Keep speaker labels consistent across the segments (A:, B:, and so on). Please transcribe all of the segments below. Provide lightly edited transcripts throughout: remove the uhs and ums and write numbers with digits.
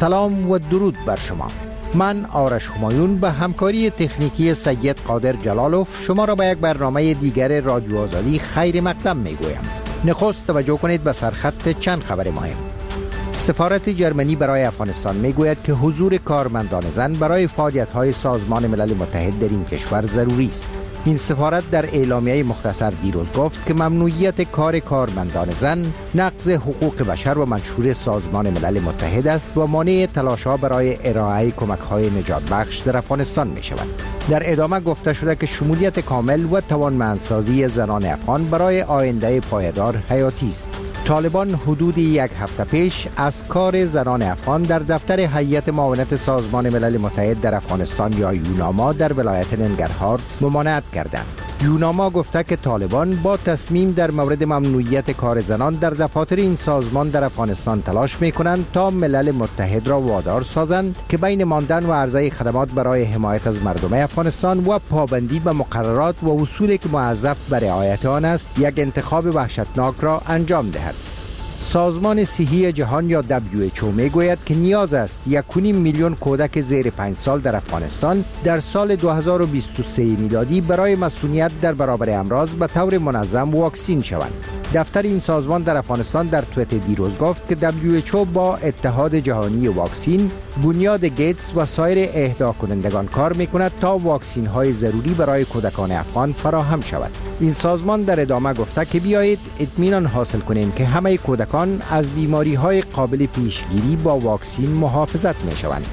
A: سلام و درود بر شما. من آرش همایون به همکاری تکنیکی سید قادر جلالوف شما را به یک برنامه دیگر رادیو آزادی خیر مقدم می گویم. نخست توجه کنید به سرخط چند خبر مهم. سفارت جرمنی برای افغانستان می گوید که حضور کارمندان زن برای فعالیت‌های سازمان ملل متحد در این کشور ضروری است. این سفارت در اعلامیه مختصر دیروز گفت که ممنوعیت کار کارمندان زن نقض حقوق بشر و منشور سازمان ملل متحد است و مانع تلاش‌ها برای ارائه کمک‌های نجات بخش در افغانستان می شود. در ادامه گفته شده که شمولیت کامل و توانمندسازی زنان افغان برای آینده پایدار حیاتی است. طالبان حدود یک هفته پیش از کار زنان افغان در دفتر هیئت معاونت سازمان ملل متحد در افغانستان یا یوناما در ولایت ننگرهار ممانعت کردند. یوناما گفته که طالبان با تصمیم در مورد ممنوعیت کار زنان در دفاتر این سازمان در افغانستان تلاش می‌کنند تا ملل متحد را وادار سازند که بین ماندن و عرضه خدمات برای حمایت از مردم افغانستان و پابندی به مقررات و اصولی که موظف بر رعایت آن است یک انتخاب وحشتناک را انجام دهد. سازمان صحی جهان یا WHO میگوید که نیاز است 1.5 میلیون کودک زیر 5 سال در افغانستان در سال 2023 میلادی برای مسئولیت در برابر امراض به طور منظم واکسین شوند. دفتر این سازمان در افغانستان در توییت دیروز گفت که WHO با اتحاد جهانی واکسین، بنیاد گیتس و سایر اهدا کنندگان کار میکند تا واکسین های ضروری برای کودکان افغان فراهم شود. این سازمان در ادامه گفته که بیایید اطمینان حاصل کنیم که همه کودکان از بیماری های قابل پیشگیری با واکسین محافظت می شوند.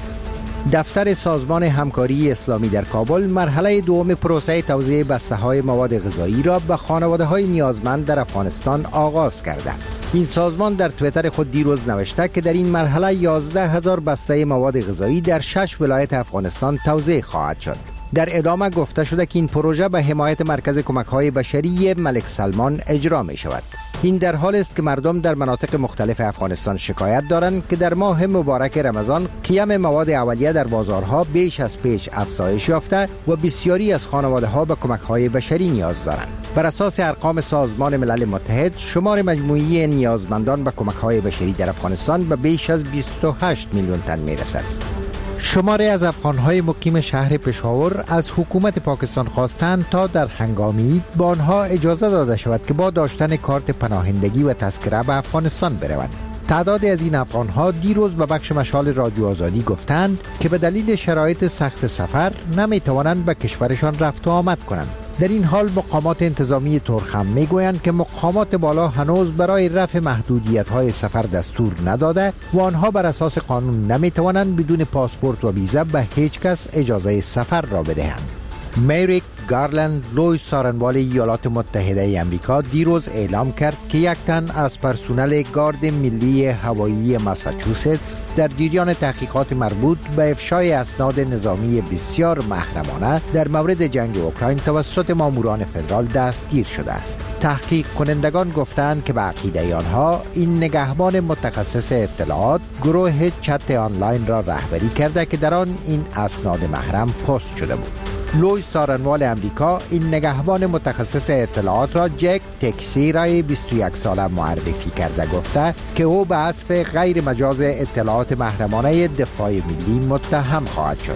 A: دفتر سازمان همکاری اسلامی در کابل مرحله دوم پروسه توزیع بسته‌های مواد غذایی را به خانواده‌های نیازمند در افغانستان آغاز کرده. این سازمان در توییتر خود دیروز نوشته که در این مرحله 11,000 بسته مواد غذایی در 6 ولایت افغانستان توزیع خواهد شد. در ادامه گفته شده که این پروژه به حمایت مرکز کمک‌های بشری ملک سلمان اجرا می شود. این در حال است که مردم در مناطق مختلف افغانستان شکایت دارند که در ماه مبارک رمضان قیام مواد اولیه در بازارها بیش از پیش افزایش یافته و بسیاری از خانواده‌ها به کمک‌های بشری نیاز دارند. بر اساس ارقام سازمان ملل متحد، شمار مجموعی نیازمندان به کمک‌های بشری در افغانستان به بیش از 28 میلیون تن می‌رسد. شماری از افغان‌های مقیم شهر پشاور از حکومت پاکستان خواستند تا در هنگام عید به آنها اجازه داده شود که با داشتن کارت پناهندگی و تذکره به افغانستان بروند. تعدادی از این افغان‌ها دیروز به بخش مشال رادیو آزادی گفتند که به دلیل شرایط سخت سفر نمی‌توانند به کشورشان رفت و آمد کنند. در این حال مقامات انتظامی ترخم میگویند که مقامات بالا هنوز برای رفع محدودیت‌های سفر دستور نداده و آنها بر اساس قانون نمی‌توانند بدون پاسپورت و ویزا به هیچ کس اجازه سفر را بدهند. میریک گارلند، لوی سارنوال ایالات متحده آمریکا دیروز اعلام کرد که یک تن از پرسنل گارد ملی هوایی ماساچوستس در جریان تحقیقات مربوط به افشای اسناد نظامی بسیار محرمانه در مورد جنگ اوکراین توسط ماموران فدرال دستگیر شده است. تحقیق کنندگان گفتند که به عقیده آنها این نگهبان متخصص اطلاعات گروه چت آنلاین را رهبری کرده که در آن این اسناد محرم پست شده بود. لوی سارنوال امریکا این نگهبان متخصص اطلاعات را جک تکسیرای 21 ساله معرفی کرده گفته که او به حذف غیر مجاز اطلاعات محرمانه دفاع ملی متهم خواهد شد.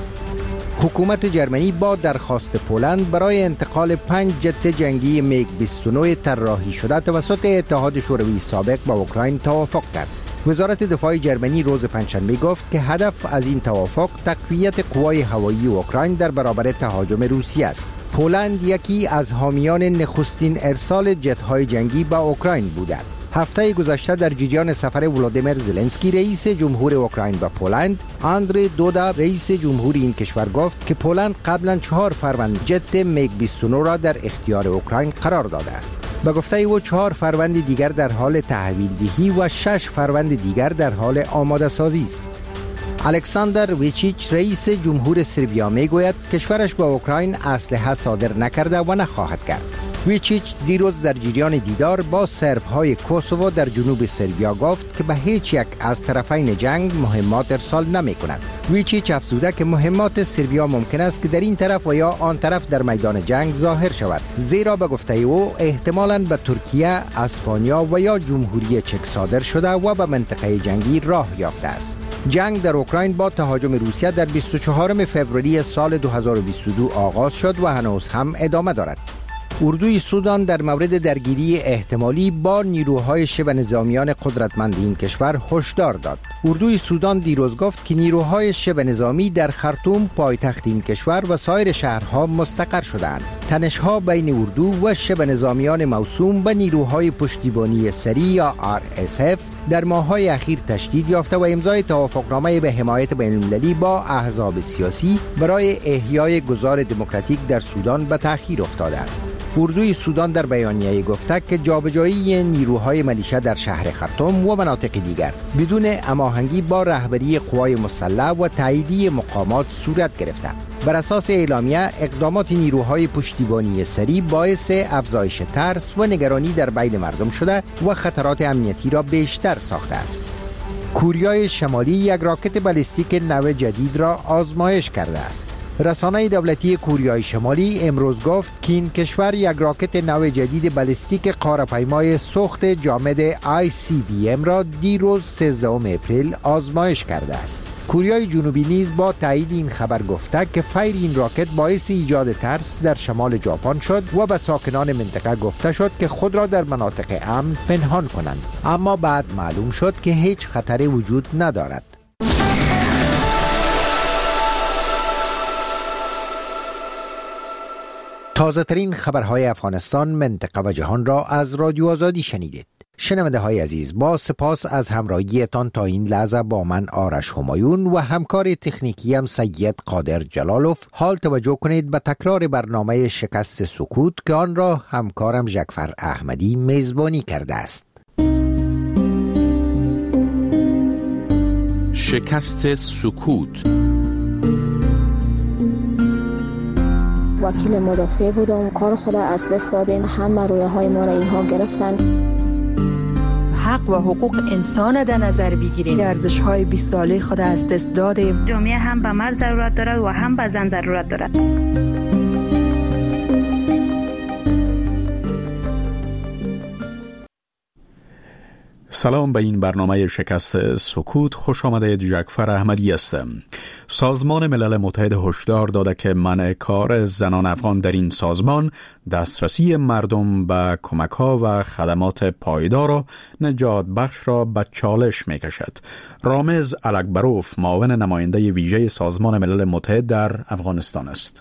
A: حکومت جرمنی با درخواست پولند برای انتقال 5 جت جنگی میگ 29 طراحی شده توسط اتحاد شوروی سابق با اوکراین توافق کرد. وزارت دفاع جرمنی روز پنجشنبه گفت که هدف از این توافق تقویت قوای هوایی اوکراین در برابر تهاجم روسیه است. پولند یکی از حامیان نخستین ارسال جت‌های جنگی به اوکراین بوده. هفته گذشته در جریان سفر ولادیمیر زلنسکی رئیس جمهور اوکراین به پولند، آندری دودا رئیس جمهور این کشور گفت که پولند قبلا 4 فروند جت میگ 29 را در اختیار اوکراین قرار داده است. به گفته او 4 فروند دیگر در حال تحویل دهی و 6 فروند دیگر در حال آماده سازی است. الکساندر ویچیچ رئیس جمهور سربیا میگوید کشورش به اوکراین اسلحه صادر نکرده و نخواهد کرد. ویچیچ دیروز در جریان دیدار با سرب‌های کوسوو در جنوب سربیا گفت که به هیچ یک از طرفین جنگ مهمات ارسال نمی‌کند. ویچیچ افزوده که مهمات سربیا ممکن است که در این طرف و یا آن طرف در میدان جنگ ظاهر شود، زیرا به گفته او احتمالاً به ترکیه، اسپانیا و یا جمهوری چک صادر شده و به منطقه جنگی راه یافته است. جنگ در اوکراین با تهاجم روسیه در 24 فوریه سال 2022 آغاز شد و هنوز هم ادامه دارد. اردوی سودان در مورد درگیری احتمالی با نیروهای شبه نظامیان قدرتمند این کشور هشدار داد. اردوی سودان دیروز گفت که نیروهای شبه نظامی در خرطوم پایتخت این کشور و سایر شهرها مستقر شدند. تنش‌ها بین اردو و شبه نظامیان موسوم به نیروهای پشتیبانی سریع یا RSF در ماه‌های اخیر تشدید یافته و امضای توافقنامه به حمایت بین‌المللی با احزاب سیاسی برای احیای گذار دموکراتیک در سودان به تأخیر افتاده است. اردوی سودان در بیانیه گفته که جابجایی نیروهای ملیشه در شهر خرطوم و مناطق دیگر بدون هماهنگی با رهبری قوای مسلح و تاییدی مقامات صورت گرفته. بر اساس اعلامیه اقدامات نیروهای پشتیبانی سریع باعث افزایش ترس و نگرانی در بین مردم شده و خطرات امنیتی را بیشتر ساخته است. کوریای شمالی یک راکت بالستیک نو جدید را آزمایش کرده است. رسانه دولتی کوریای شمالی امروز گفت که این کشور یک راکت نو جدید بالستیک قاره‌پیمای سوخت جامد ICBM را دیروز 13 اپریل آزمایش کرده است. کره جنوبی نیز با تایید این خبر گفته که فیر این راکت باعث ایجاد ترس در شمال ژاپن شد و به ساکنان منطقه گفته شد که خود را در مناطق امن پنهان کنند، اما بعد معلوم شد که هیچ خطری وجود ندارد. تازه ترین خبرهای افغانستان، منطقه و جهان را از رادیو آزادی شنیدید. شنونده های عزیز، با سپاس از همراهیتان تا این لحظه با من آرش همایون و همکار تکنیکیم سید قادر جلالوف. حال توجه کنید به تکرار برنامه شکست سکوت که آن را همکارم جعفر احمدی میزبانی کرده است.
B: شکست سکوت.
C: وکیل مدافع بودم، کار خود از دست دادیم، همه رویه های ما را اینها گرفتن.
D: حق و حقوق انسان در نظر بگیریم. ارزش های 20 ساله خود از دست دادیم.
E: جامعه هم به مرد ضرورت دارد و هم به زن ضرورت دارد.
B: سلام، به این برنامه شکست سکوت خوش آمدید. جعفر احمدی هستم. سازمان ملل متحد هشدار داده که منع کار زنان افغان در این سازمان دسترسی مردم به کمک‌ها و خدمات پایدار و نجات بخش را به چالش می‌کشد. رامز الکبروف معاون نماینده ویژه سازمان ملل متحد در افغانستان است.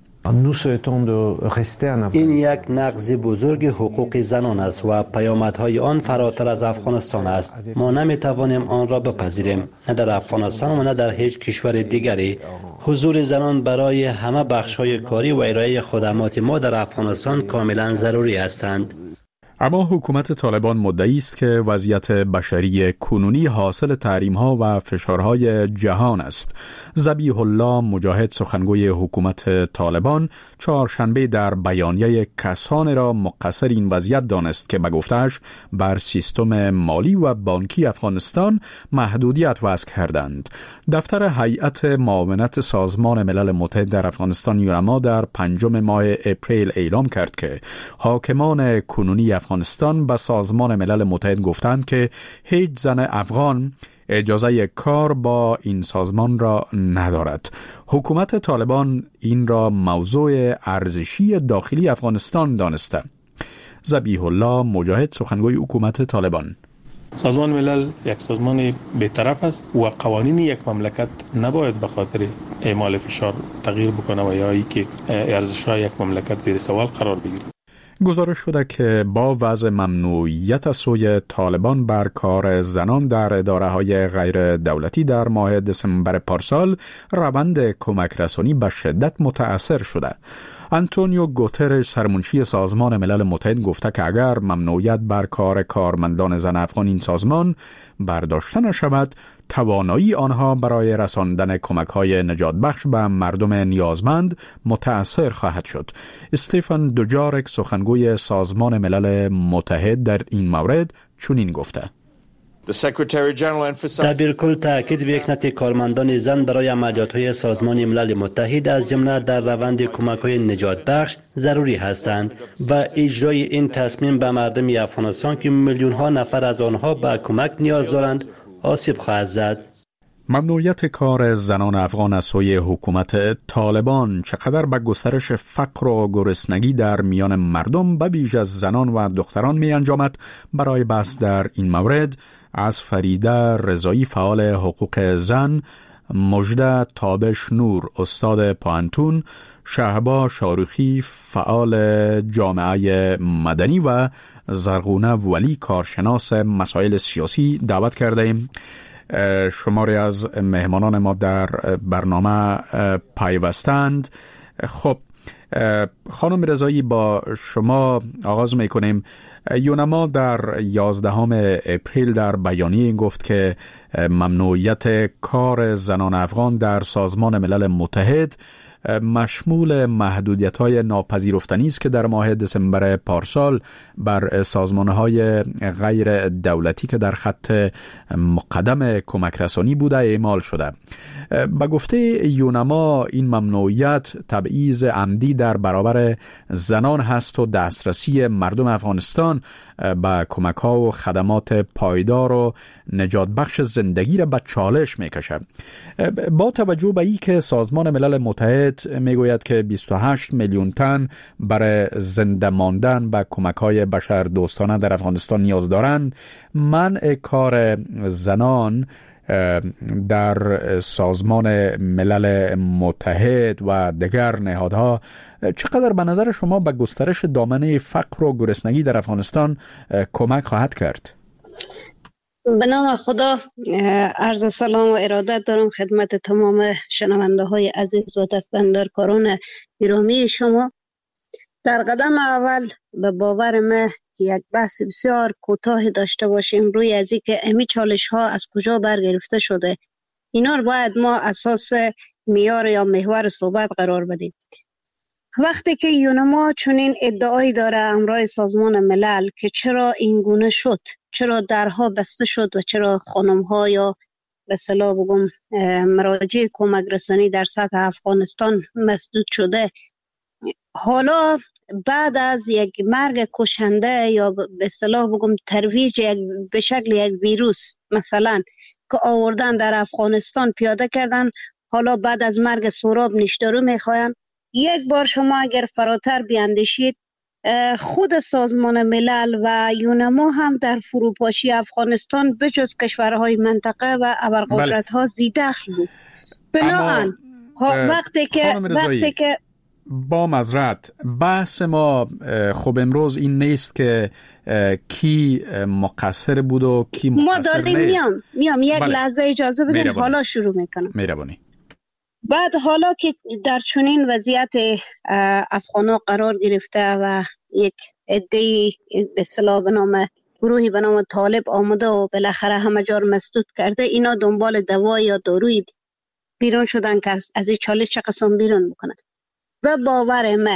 F: این یک نقض بزرگ حقوق زنان است و پیامدهای آن فراتر از افغانستان است. ما نمیتوانیم آن را بپذیریم، نه در افغانستان و نه در هیچ کشور دیگری. حضور زنان برای همه بخش‌های کاری و ارائه خدمات ما در افغانستان کاملا ضروری هستند.
B: اما حکومت طالبان مدعی است که وضعیت بشری کنونی حاصل تحریم‌ها و فشارهای جهان است. ذبیح الله مجاهد، سخنگوی حکومت طالبان، چهارشنبه در بیانیه کسانی را مقصر این وضعیت دانست که به گفته‌اش بر سیستم مالی و بانکی افغانستان محدودیت وضع کردند. دفتر هیئت معاونت سازمان ملل متحد در افغانستان یونما در 5 ماه اپریل اعلام کرد که حاکمان کنونی افغانستان به سازمان ملل متحد گفتند که هیچ زن افغان اجازه کار با این سازمان را ندارد. حکومت طالبان این را موضوع ارزشی داخلی افغانستان دانسته. ذبیح الله مجاهد، سخنگوی حکومت طالبان:
G: سازمان ملل یک سازمان بی‌طرف است و قوانین یک مملکت نباید به خاطر اعمال فشار تغییر بکنه و یا اینکه ارزش‌های یک مملکت زیر سوال قرار بگیره.
B: گزارش شده که با وضع ممنوعیت از سوی طالبان بر کار زنان در اداره‌های غیر دولتی در ماه دسامبر پارسال، روند کمک رسانی به شدت متأثر شده. آنتونیو گوترش، سرمنشی سازمان ملل متحد، گفته که اگر ممنوعیت بر کار کارمندان زن افغان این سازمان برداشته نشود، توانایی آنها برای رساندن کمک‌های نجات بخش به مردم نیازمند متأثر خواهد شد. استیفن دوجارک، سخنگوی سازمان ملل متحد، در این مورد چنین گفته:
F: دبیرکل تاکید به یکنت کارمندان زن برای عملیات‌های سازمان ملل متحد از جمله در روند کمک‌های نجات بخش ضروری هستند و اجرای این تصمیم به مردم افغانستان که میلیون‌ها نفر از آنها به کمک نیاز دارند آسیب خواهد زد.
B: ممنوعیت کار زنان افغان از سوی حکومت طالبان چقدر به گسترش فقر و گرسنگی در میان مردم به ویژه از زنان و دختران می انجامد؟ برای بحث در این مورد از فریده رضایی فعال حقوق زن، مژده تابش نور استاد پانتون، شهبا شاروخی فعال جامعه مدنی و زرغونه ولی کارشناس مسائل سیاسی دعوت کرده ایم. شماری از مهمانان ما در برنامه پیوستند. خب خانم رضایی، با شما آغاز میکنیم. یونما در 11 اپریل در بیانیه این گفت که ممنوعیت کار زنان افغان در سازمان ملل متحد مشمول محدودیت‌های ناپذیرفتنی است که در ماه دسامبر پارسال بر سازمان‌های غیر دولتی که در خط مقدم کمک رسانی بوده اعمال شده. به گفته یونما این ممنوعیت تبعیض عمدی در برابر زنان هست و دسترسی مردم افغانستان به کمک‌ها و خدمات پایدار و نجات بخش زندگی را به چالش می‌کشد. با توجه به این که سازمان ملل متحد میگوید که 28 میلیون تن برای زنده ماندن به کمک‌های بشر دوستانه در افغانستان نیاز دارند، منع کار زنان در سازمان ملل متحد و دیگر نهادها چقدر به نظر شما به گسترش دامنه فقر و گرسنگی در افغانستان کمک خواهد کرد؟
H: به نام خدا، عرض سلام و ارادت دارم خدمت تمام شنونده های عزیز و دستاندرکاران گرامی شما. در قدم اول به باور من یک بحث بسیار کوتاه داشته باشیم روی از اینکه امی چالش ها از کجا برگرفته شده. اینا رو باید ما اساس معیار یا محور صحبت قرار بدیم. وقتی که یونما چنین ادعایی داره همراه سازمان ملل که چرا این گونه شد، چرا درها بسته شد و چرا خانم ها یا به اصطلاح بگم مراجع کمک رسانی در سطح افغانستان مسدود شده، حالا بعد از یک مرگ کشنده یا به اصطلاح بگم ترویج به شکل یک ویروس مثلا که آوردن در افغانستان پیاده کردن، حالا بعد از مرگ سهراب نیشدارو میخواین. یک بار شما اگر فراتر بیاندیشید، خود سازمان ملل و یونما هم در فروپاشی افغانستان بجز کشورهای منطقه و ابرقدرت ها زیدخل بود. بنابراین وقتی که
B: با معذرت بحث ما خب امروز این نیست که کی مقصر بود و کی مقصر نیست.
H: میام یک لحظه اجازه بدین، حالا شروع میکنم.
B: مهربانی.
H: بعد حالا که در چنین وضعیت افغانا قرار گرفته و یک عده به اصطلاح به نام گروهی به نام طالب آمده و بالاخره همه جا مسدود کرده، اینا دنبال دوا یا داروی بیرون شدن که از این چالش چه قسم بیرون میکنن. و باور من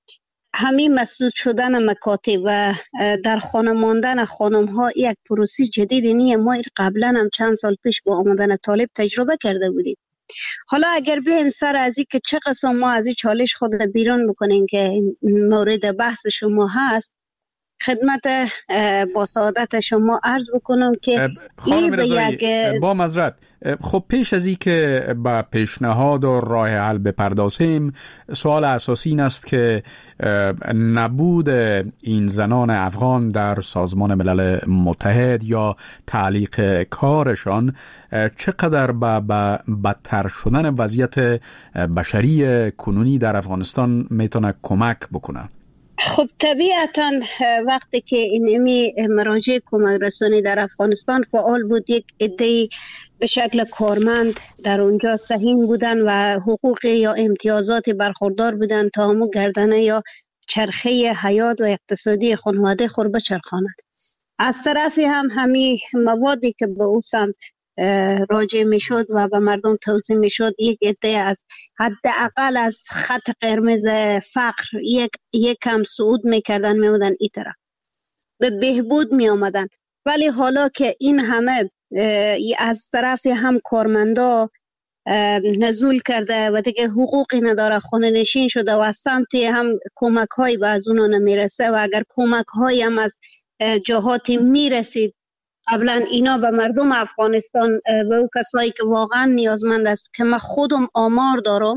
H: همین مسدود شدن مکاتب و در خانه ماندن خانم ها یک پروسی جدید نیه. ما قبلا هم چند سال پیش با آمدن طالب تجربه کرده بودیم. حالا اگر بیایم سر از این که چه قسم ما از این چالش خود بیرون بکنیم که مورد بحث شما هست، خدمت با سعادت شما عرض بکنم که
B: خانم رضایی با معذرت، خب پیش از این که با پیشنهاد و راه حل بپردازیم، سوال اساسی این است که نبود این زنان افغان در سازمان ملل متحد یا تعلیق کارشان چقدر به بدتر شدن وضعیت بشری کنونی در افغانستان میتونه کمک بکنه؟
H: خب طبیعتا وقتی که این مراجع کمک رسانی در افغانستان فعال بود، یک عده به شکل کارمند در اونجا سهیم بودن و حقوق یا امتیازات برخوردار بودن تا همون گردنه یا چرخه حیات و اقتصادی خانواده خود بچرخانند. از طرفی هم همین موادی که به او سمت راجع می شد و به مردم توضیح می شد، یک عده از حداقل از خط قرمز فقر یک کم صعود می کردن، می بودن این طرف به بهبود می آمدن. ولی حالا که این همه از طرف هم کارمندا نزول کرده و دیگه حقوقی نداره، خانه نشین شده و از سمتی هم کمک هایی به از اونو نمی رسه و اگر کمک هایی هم از جهاتی می رسید قبلا اینا به مردم افغانستان و او کسایی که واقعا نیازمند است که من خودم آمار دارم،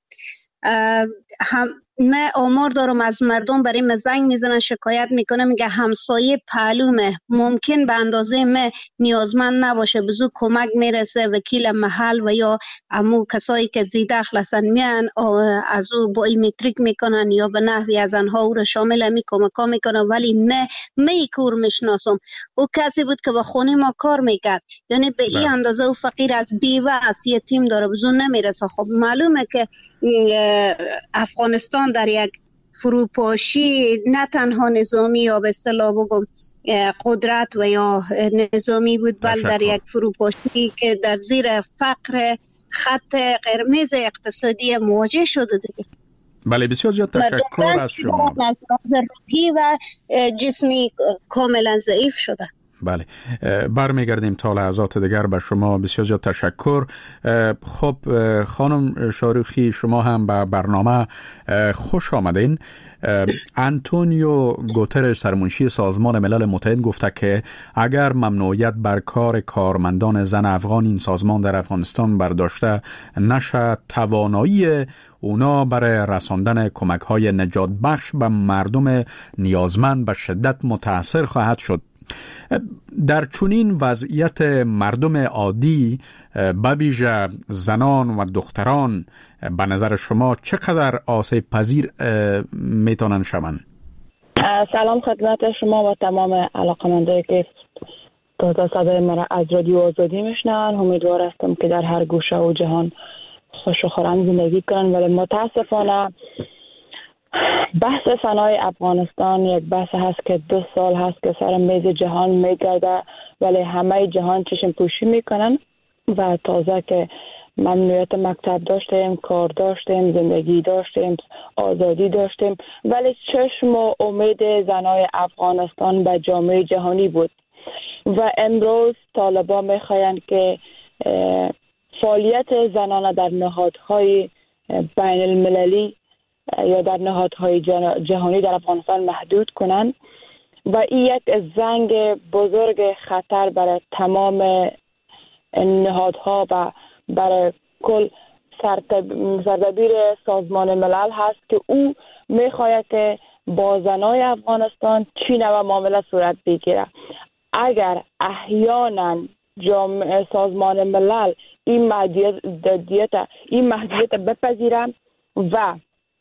H: من آمار دارم از مردم برای من زنگ میزنن شکایت میکنه، میگه همسایه پهلومه ممکن به اندازه من نیازمند نباشه، بزو کمک میرسه وکیل محل و یا امو کسایی که زیدخل هستن میان از او بایومتریک میکنن یا به نحوی از انها او را شامل می کمکا میکنن، ولی می کور میشناسم او کسی بود که به خونه ما کار میکرد، یعنی به این اندازه او فقیر از بیوه از یتیم داره بزو نمیرسه. خب معلومه که افغانستان در یک فروپاشی نه تنها نظامی یا به اصطلاح بگم قدرت و یا نظامی بود، بل در یک فروپاشی که در زیر فقر خط قرمز اقتصادی مواجه شده دیگه.
B: بله بسیار زیاد تشکر از شما.
H: روحی و جسمی کاملا ضعیف شده.
B: بله برمیگردیم تا لحظات دیگر به شما. بسیار زیاد تشکر. خب خانم شاروخی شما هم به برنامه خوش آمدین. آنتونیو گوترش سرمنشی سازمان ملل متحد گفته که اگر ممنوعیت بر کار کارمندان زن افغان این سازمان در افغانستان برداشته نشه، توانایی اونا برای رساندن کمک‌های نجات بخش به مردم نیازمند به شدت متاثر خواهد شد. در چنین وضعیت مردم عادی به ویژه زنان و دختران به نظر شما چقدر آسیب پذیر میتونن شوند؟
I: سلام خدمت شما و تمام علاقمندایی که تا صدای مرا از رادیو آزادی میشنون. امیدوار هستم که در هر گوشه و جهان خوش و خرم زندگی کنن، ولی متاسفانه بحث فنای افغانستان یک بحث هست که 2 سال هست که سر میز جهان میگرده، ولی همه جهان چشم پوشی میکنن و تازه که ممنوعیت مکتب داشتیم، کار داشتیم، زندگی داشتیم، آزادی داشتیم، ولی چشم و امید زنای افغانستان به جامعه جهانی بود و امروز طالبان میخواین که فعالیت زنان در نهادهای بین المللی یا در نهادهای جهانی در افغانستان محدود کنند و این یک زنگ بزرگ خطر برای تمام نهادها و برای کل سردبیر سازمان ملل هست که او میخواهد که با زنای افغانستان چی نوع معامله صورت بگیره. اگر احیانا سازمان ملل این محدودیت بپذیرند و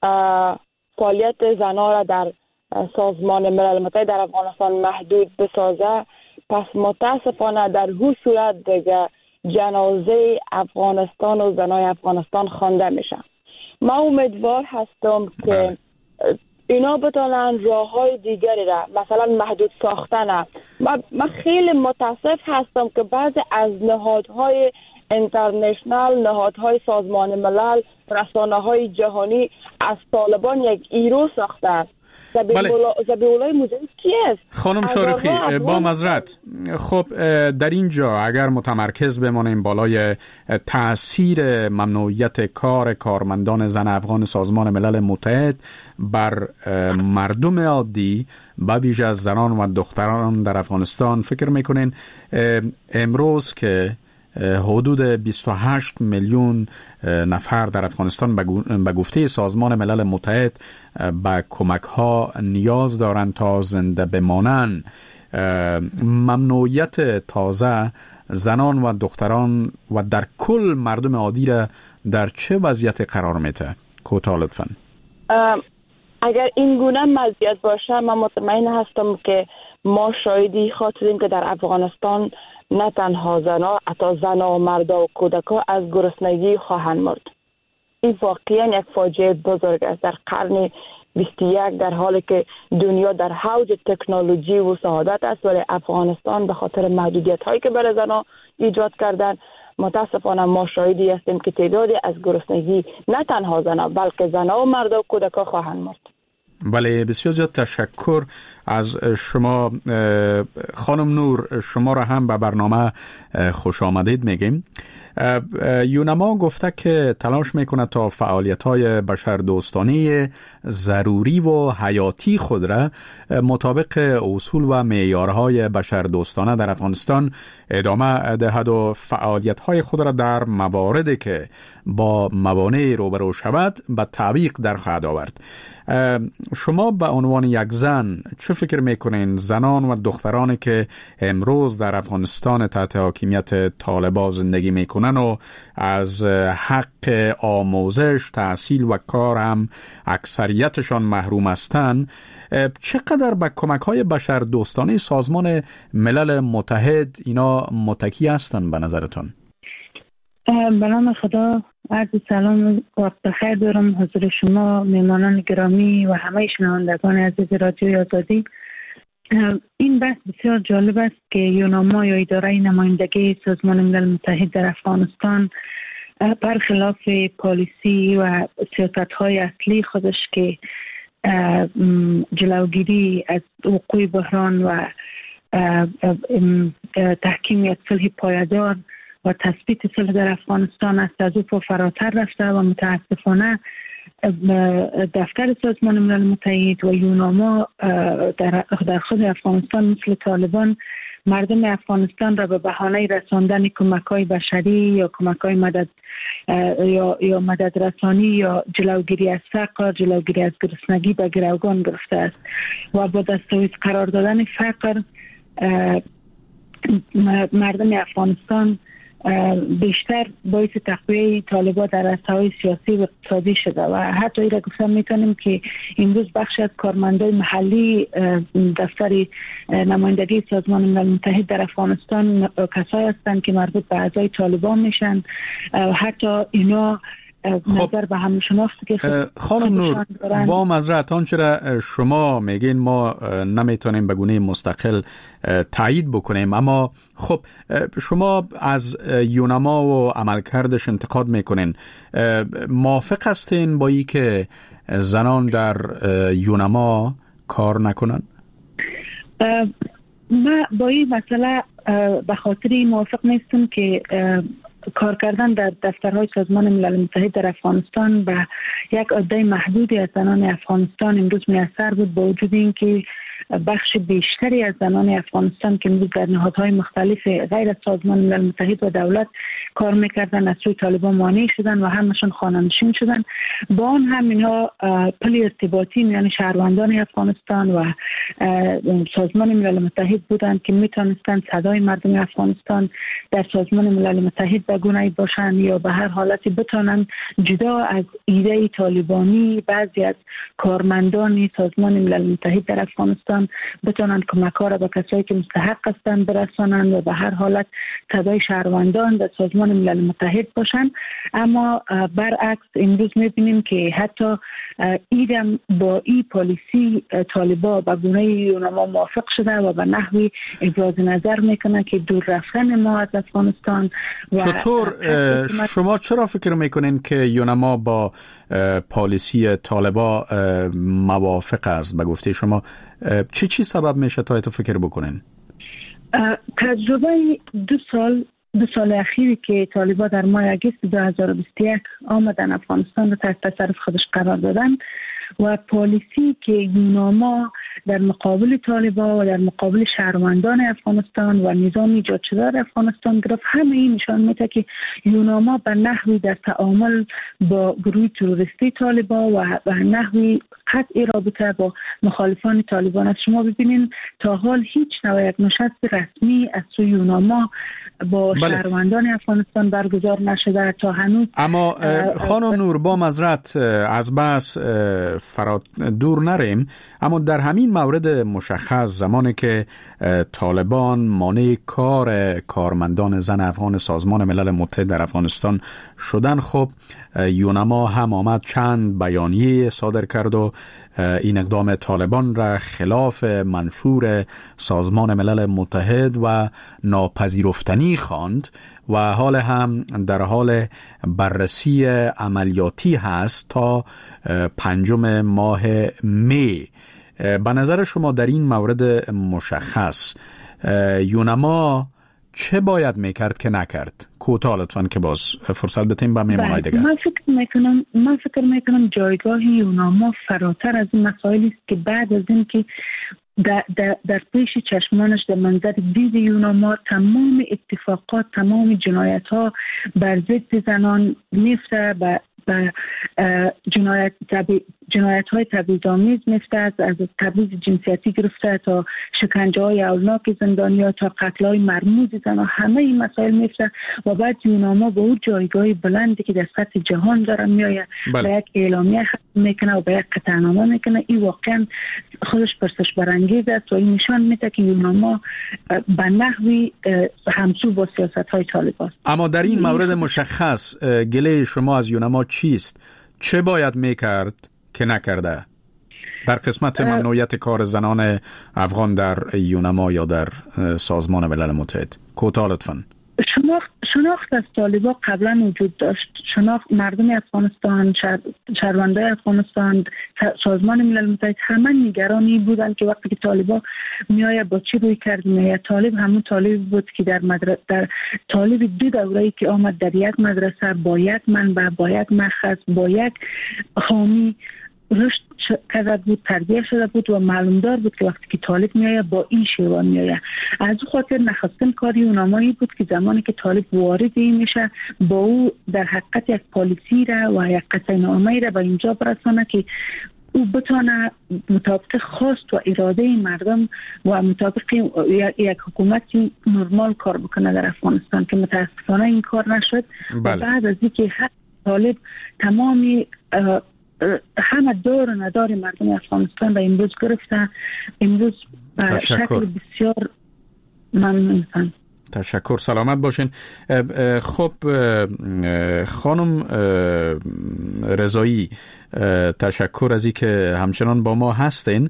I: فعالیت زنان را در سازمان ملل متحد در افغانستان محدود بسازه، پس متاسفانه در هر صورت دیگه جنازه افغانستان و زنای افغانستان خوانده میشه. من امیدوار هستم که اینا بتونن راههای دیگری را مثلا محدود ساختن. من خیلی متاسف هستم که بعضی از نهادهای اینترنشنال، نهادهای سازمان ملل، رسانه‌های جهانی از طالبان یک ایرو ساختن. زبیولای مجاهد کی است؟
B: خانم شاروخی با معذرت، خب در اینجا اگر متمرکز بمانیم بالای تأثیر ممنوعیت کار کارمندان زن افغان سازمان ملل متحد بر مردم عادی به ویژه از زنان و دختران در افغانستان، فکر میکنین امروز که حدود 28 میلیون نفر در افغانستان به گفته سازمان ملل متحد به کمک ها نیاز دارند تا زنده بمانند، ممنوعیت تازه زنان و دختران و در کل مردم عادی را در چه وضعیت قرار میده؟ کوتاه لطفاً.
I: اگر این گونه وضعیت باشه، من مطمئن هستم که ما شاهدی خاطریم که در افغانستان نه تنها زنها، حتی زنها و مردا و کودکا از گرسنگی خواهند مرد. این واقعا یک فاجعه بزرگ است در قرن 21 در حالی که دنیا در حوض تکنولوژی و سعادت است، ولی افغانستان به خاطر محدودیت هایی که برای زنها ایجاد کردن، متاسفانه ما شاهدی هستیم که تعدادی از گرسنگی نه تنها زنها بلکه زنها و مردا و کودکا خواهند مرد.
B: بله بسیار زیاد تشکر از شما خانم نور. شما را هم به برنامه خوش آمدید میگیم. یونما گفته که تلاش میکنه تا فعالیت‌های بشردوستانه ضروری و حیاتی خود را مطابق اصول و معیارهای بشردوستانه در افغانستان ادامه دهد و فعالیت‌های خود را در مواردی که با موانع روبرو شود به تعویق در خواهد آورد. شما به عنوان یک زن چه فکر میکنین زنان و دخترانی که امروز در افغانستان تحت حاکمیت طالبان زندگی میکنن و از حق آموزش، تحصیل و کار هم اکثریتشان محروم هستند، چقدر به کمک‌های بشردوستانه سازمان ملل متحد اینا متکی هستند به نظرتان؟
I: به نام خدا، عرض سلام و وقت بخیر دارم حضور شما میهمانان گرامی و همه شنوندگان عزیز رادیوی آزادی. این بحث بسیار جالب است که یوناما یا اداره نمایندگی سازمان ملل متحد در افغانستان برخلاف پالیسی و سیاست‌های اصلی خودش که جلوگیری از وقوع بحران و تحکیم یک صلح پایدار و تثبیت صلح در افغانستان است، از او فراتر رفته و متاسفانه دفتر سازمان ملل متحد و یوناما در خود افغانستان مثل طالبان مردم افغانستان را به بهانه رساندن کمک‌های بشری یا کمک‌های مدد یا مدد رسانی یا جلوگیری از فقر، جلوگیری از گرسنگی به گروگان گرفته است و با دستاویز قرار دادن فقر مردم افغانستان بیشتر باعث تقویه طالبان در عرصه‌های سیاسی و اقتصادی شده و حتی این را گفتم میتونیم که امروز بخش از کارمندان محلی دفتر نمایندگی سازمان ملل متحد در افغانستان کسایی هستند که مربوط به اعضای طالبان میشن. حتی اینا نظر به هم شناخت که
B: خانم نور، با معذرت آنچه را شما میگین ما نمیتونیم به گونه مستقل تایید بکنیم، اما خب شما از یوناما و عملکردش انتقاد میکنین. موافق هستین با این که زنان در یوناما کار نکنن؟
I: من با این مسئله به خاطر موافق نیستم که کار کردن در دفترهای سازمان ملل متحد در افغانستان به یک عده محدودی از زنان افغانستان امروز میسر بود، با وجود اینکه بخش بیشتری از زنان افغانستان که امروز در نهادهای مختلف غیر از سازمان ملل متحد و دولت کار میکردن از سوی طالبان مانع شدن و همشون خانه‌نشین شدن. با آن هم اینها پل ارتباطی میان شهروندان افغانستان و سازمان ملل متحد بودند که میتونستند صدای مردم افغانستان در سازمان ملل متحد به گونه‌ای باشند یا به هر حالتی بتونند جدا از ایده طالبانی بعضی از کارمندان سازمان ملل متحد در افغانستان بتونند کمک‌ها را به کسایی که مستحق هستند برسانند و به هر حالت صدای شهروندان در سازمان ملل متحد باشند. اما برعکس امروز می‌بینیم که حتی ایدم با این پالیسی طالبان به گونه یوناما موافق شده و به نحوی ابراز نظر میکنه که دور رفتن ما از افغانستان. و
B: چطور شما چرا فکر میکنین که یوناما با پالیسی طالبان موافق است؟ به گفته شما چی سبب میشه تا تو فکر بکنین؟
I: تجربه دو سال اخیری که طالبان در ماه اگست 2021 آمدن افغانستان رو تحت تصرف خودش قرار دادن و پالیسی که یوناما در مقابل طالبان و در مقابل شهروندان افغانستان و نظام ایجاد شده در افغانستان گرفت، همه این نشان میده که یوناما به نحوی در تعامل با گروه تروریستی طالبان و به نحوی قطع رابطه با مخالفان طالبان است. شما ببینید تا حال هیچ نوع یک نشست رسمی از سوی یوناما با شهروندان افغانستان برگزار نشده تا هنوز.
B: اما خانم نور، با معذرت از بحث دور نریم، اما در همین مورد مشخص زمانی که طالبان مانع کار کارمندان زن افغان سازمان ملل متحد در افغانستان شدن، خب یوناما هم آمد چند بیانیه صادر کرد و این اقدام طالبان را خلاف منشور سازمان ملل متحد و ناپذیرفتنی خواند و حال هم در حال بررسی عملیاتی هست تا 5 ماه می. به نظر شما در این مورد مشخص یوناما چه باید میکرد که نکرد؟ کوتاه لطفاً که باز فرصت بتیم با میمونای دیگر.
I: من فکر میکنم جایگاه یوناما فراتر از این مسائلی است که بعد از این که در پیش چشمانش در منظر دید یوناما تمام اتفاقات، تمام جنایت ها بر ضد زنان میفته و جنایت های تبعیض‌آمیز مثل از تبعیض جنسیتی گرفته تا شکنجه های هولناک زندانیان تا قتل های مرموز زنان، همه این مسائل میفته و بعد یوناما با اون جایگاه بلندی که در سطح جهان داره میآید و یک اعلامیه میکنه و به یک قطعنامه میکنه. این واقعا خودش پرسش برانگیز است و این نشان میده که یوناما به نحوی همسو با سیاست های طالبان است.
B: اما در این مورد مشخص گله شما از یوناما چیست؟ چه باید میکرد که نکرده در قسمت ممنوعیت کار زنان افغان در یوناما یا در سازمان ملل متحد؟ کوتاه لطفاً.
I: شناخت از طالبان قبلا وجود داشت. شناخت مردم افغانستان، شهروندان افغانستان، سازمان ملل متحد همه نگرانی بودند که وقتی که طالبان میآید با چی روی کرد میآید. طالب همون طالب بود که در طالب دو دوره‌ای که آمد در یک مدرسه با یک منبع، با یک مخز، با یک حامی رشد کرده بود، تربیه شده بود و معلومدار بود که وقتی که طالب میآید با این شیوه میآید. از خاطر نخستین کاری اونامایی بود که زمانی که طالب وارد این میشه با او در حقیقت یک پالیسی را و یک قطعنامه را به اینجا برسانه که او بتانه مطابق خواست و اراده مردم و مطابق یک حکومتی نرمال کار بکنه در افغانستان که متاسفانه این کار نشد. بعد از اینکه طالب تمامی همه دار و ندار مردم افغانستان را امروز گرفته، امروز به شکل بسیار ممنونم.
B: تشکر، سلامت باشین. خب خانم رضایی، تشکر از این که همچنان با ما هستین.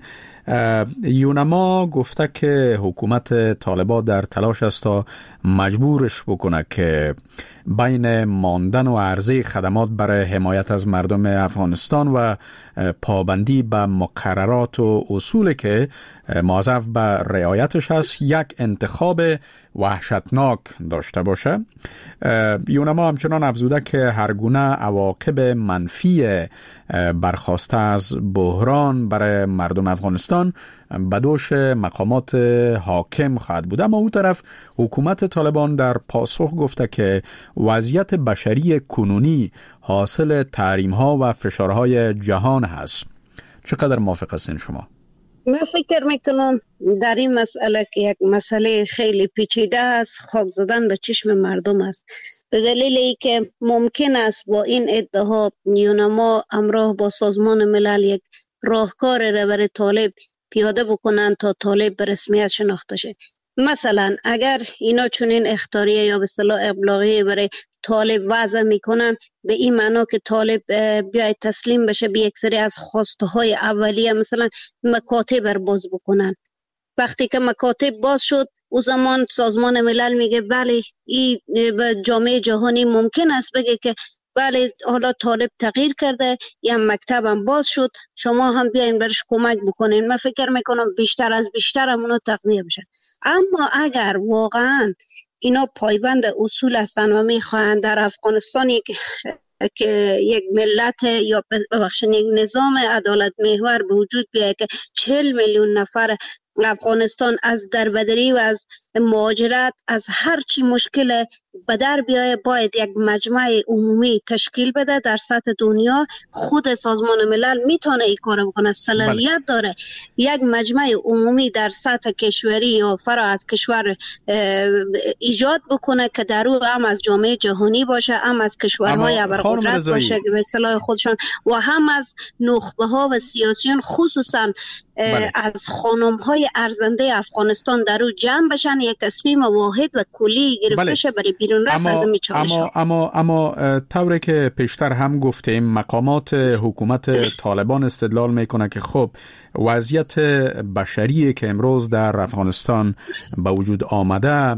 B: یوناما گفته که حکومت طالبان در تلاش است تا مجبورش بکنه که بین ماندن و عرضه خدمات برای حمایت از مردم افغانستان و پابندی به مقررات و اصولی که موظف به رعایتش هست یک انتخاب وحشتناک داشته باشه. یوناما همچنان افزوده که هرگونه عواقب منفی برخاسته از بحران برای مردم افغانستان به دوش مقامات حاکم خواهد بود. اما اون طرف حکومت طالبان در پاسخ گفته که وضعیت بشری کنونی حاصل تحریم‌ها و فشارهای جهان هست. چقدر موافق هستین شما؟
H: من فکر میکنم در این مسئله که یک مسئله خیلی پیچیده است، خاک زدن به چشم مردم است، به دلیل اینکه ممکن است با این ادعا یوناما همراه با سازمان ملل یک راهکار را برای طالب پیاده بکنند تا طالب به رسمیت شناخته شه. مثلا اگر اینا چنین اخطاریه یا به اصطلاح ابلاغیه برای طالب وضع میکنن، به این معنا که طالب بیاید تسلیم بشه به یک سری از خواسته های اولیه، مثلا مکاتب را باز بکنن. وقتی که مکاتب باز شد، او زمان سازمان ملل میگه بله این به جامعه جهانی ممکن است بگه که بله حالا طالب تغییر کرده، یا مکتب هم باز شد، شما هم بیاین برش کمک بکنین. من فکر میکنم بیشتر از بیشتر همونو تقویه بشن. اما اگر واقعا اینا پایبند اصول هستن و میخواهند در افغانستان که یک ملت یا ببخشید یک نظام عدالت محور به وجود بیاید که 40 میلیون نفر افغانستان از دربدری و از مهاجرت از هر چی مشکل به در بیایه، باید یک مجمع عمومی تشکیل بده در سطح دنیا. خود سازمان ملل میتونه این کار بکنه، صلاحیت داره یک مجمع عمومی در سطح کشوری یا فرا از کشور ایجاد بکنه که در او هم از جامعه جهانی باشه، هم از کشورهای ابرقدرت باشه به اصطلاح خودشان، و هم از نخبه ها و سیاسیون، خصوصا از خانم های ارزنده افغانستان در او جمع بشن، یک تصمیم واحد و کلی گرفته شه برای بیرون رفت از این چالش.
B: اما طوری که پیشتر هم گفتیم، مقامات حکومت طالبان استدلال میکنه که خب وضعیت بشری که امروز در افغانستان به وجود آمده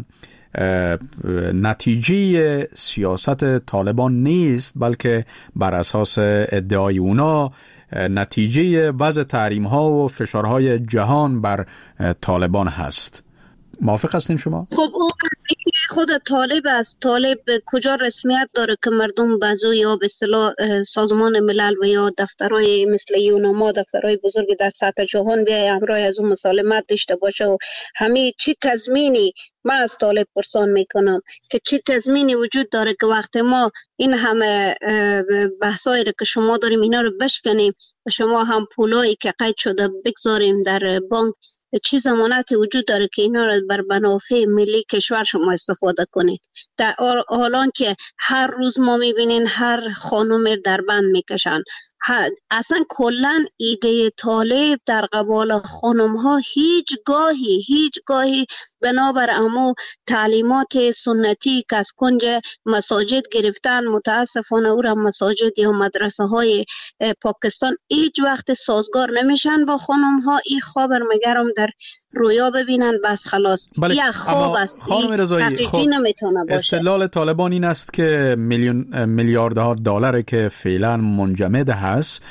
B: نتیجه سیاست طالبان نیست، بلکه بر اساس ادعای اونا نتیجه وضع تحریم ها و فشارهای جهان بر طالبان هست. موافق هستین شما؟
H: خب اون خود طالب است. طالب کجا رسمیت داره که مردم بازو یا به اصطلاح سازمان ملل و یا دفترهای مثل یوناما، دفترهای بزرگ در سطح جهان بیای همراه از اون مسالمت داشته باشه و همه چی تضمینی، من از طالب پرسان میکنم که چی تضمینی وجود داره که وقتی ما این همه بحثایی رو که شما داریم اینا رو بشکنیم و شما هم پولایی که قید شده بگذاریم در بانک، چی ضمانتی وجود داره که اینا رو بر منافع ملی کشور شما استفاده کنید؟ در حالان که هر روز ما میبینین هر خانم در بند میکشن. اصلا کلن ایده طالب در قبال خانم ها هیچ گاهی بنابر امو تعلیمات سنتی که از کنج مساجد گرفتن، متاسفانه او را مساجد یا مدرسه های پاکستان هیچ وقت سازگار نمیشن با خانم ها. این خواب مگرم در رویا ببینن بس خلاص.
B: بله.
H: یک خواب است.
B: خانم رضایی، خب استدلال طالبان این است که میلیاردها دلار که فعلا منجمد هست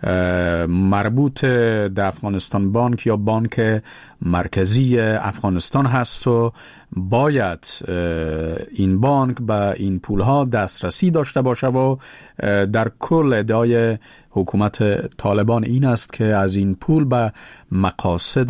B: مربوط در افغانستان بانک یا بانک مرکزی افغانستان هست و باید این بانک به این پولها دسترسی داشته باشه و در کل ادعای حکومت طالبان این است که از این پول به مقاصد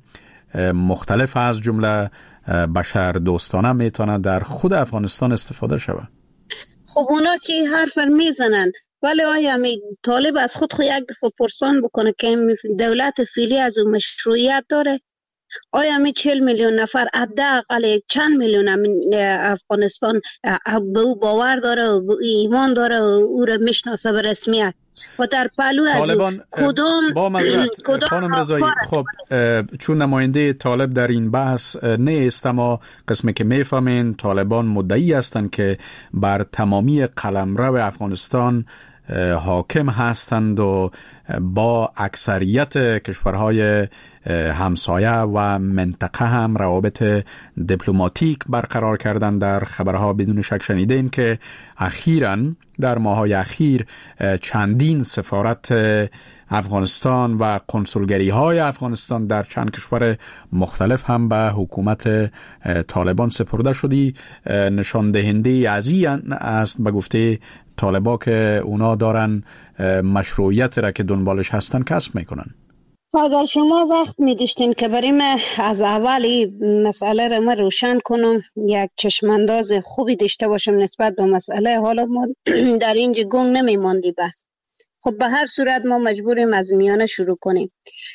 B: مختلف از جمله بشر دوستانه میتونه در خود افغانستان استفاده شود.
H: خب اونا که حرف میزنن، ولی آیا طالب از خود یک دفعه پرسان بکنه که دولت فعلی از اون مشروعیت داره؟ آیا 40 میلیون نفر حداقل چند میلیون افغانستان به او باور داره و به ایمان داره و او را میشناسه به رسمیت و در پهلو از کدام
B: با مذرت خانم رضایی، خب چون نماینده طالب در این بحث نیست، اما قسمی که میفهمین طالبان مدعی هستند که بر تمامی قلمرو افغانستان حاکم هستند و با اکثریت کشورهای همسایه و منطقه هم روابط دیپلماتیک برقرار کردن. در خبرها بدون شک شنیدین که اخیراً در ماه‌های اخیر چندین سفارت افغانستان و کنسولگری های افغانستان در چند کشور مختلف هم به حکومت طالبان سپرده شدی. نشان دهنده از این است به گفته طالبا که اونا دارن مشروعیت را که دنبالش هستن کسب میکنن.
H: اگر شما وقت می‌داشتین که برای من از اولی مسئله را من روشن کنم، یک چشمانداز خوبی داشته باشم نسبت به مسئله، حالا ما در اینجا گنگ نمیماندی بس. خب به هر صورت ما مجبوریم از میانه شروع کنیم.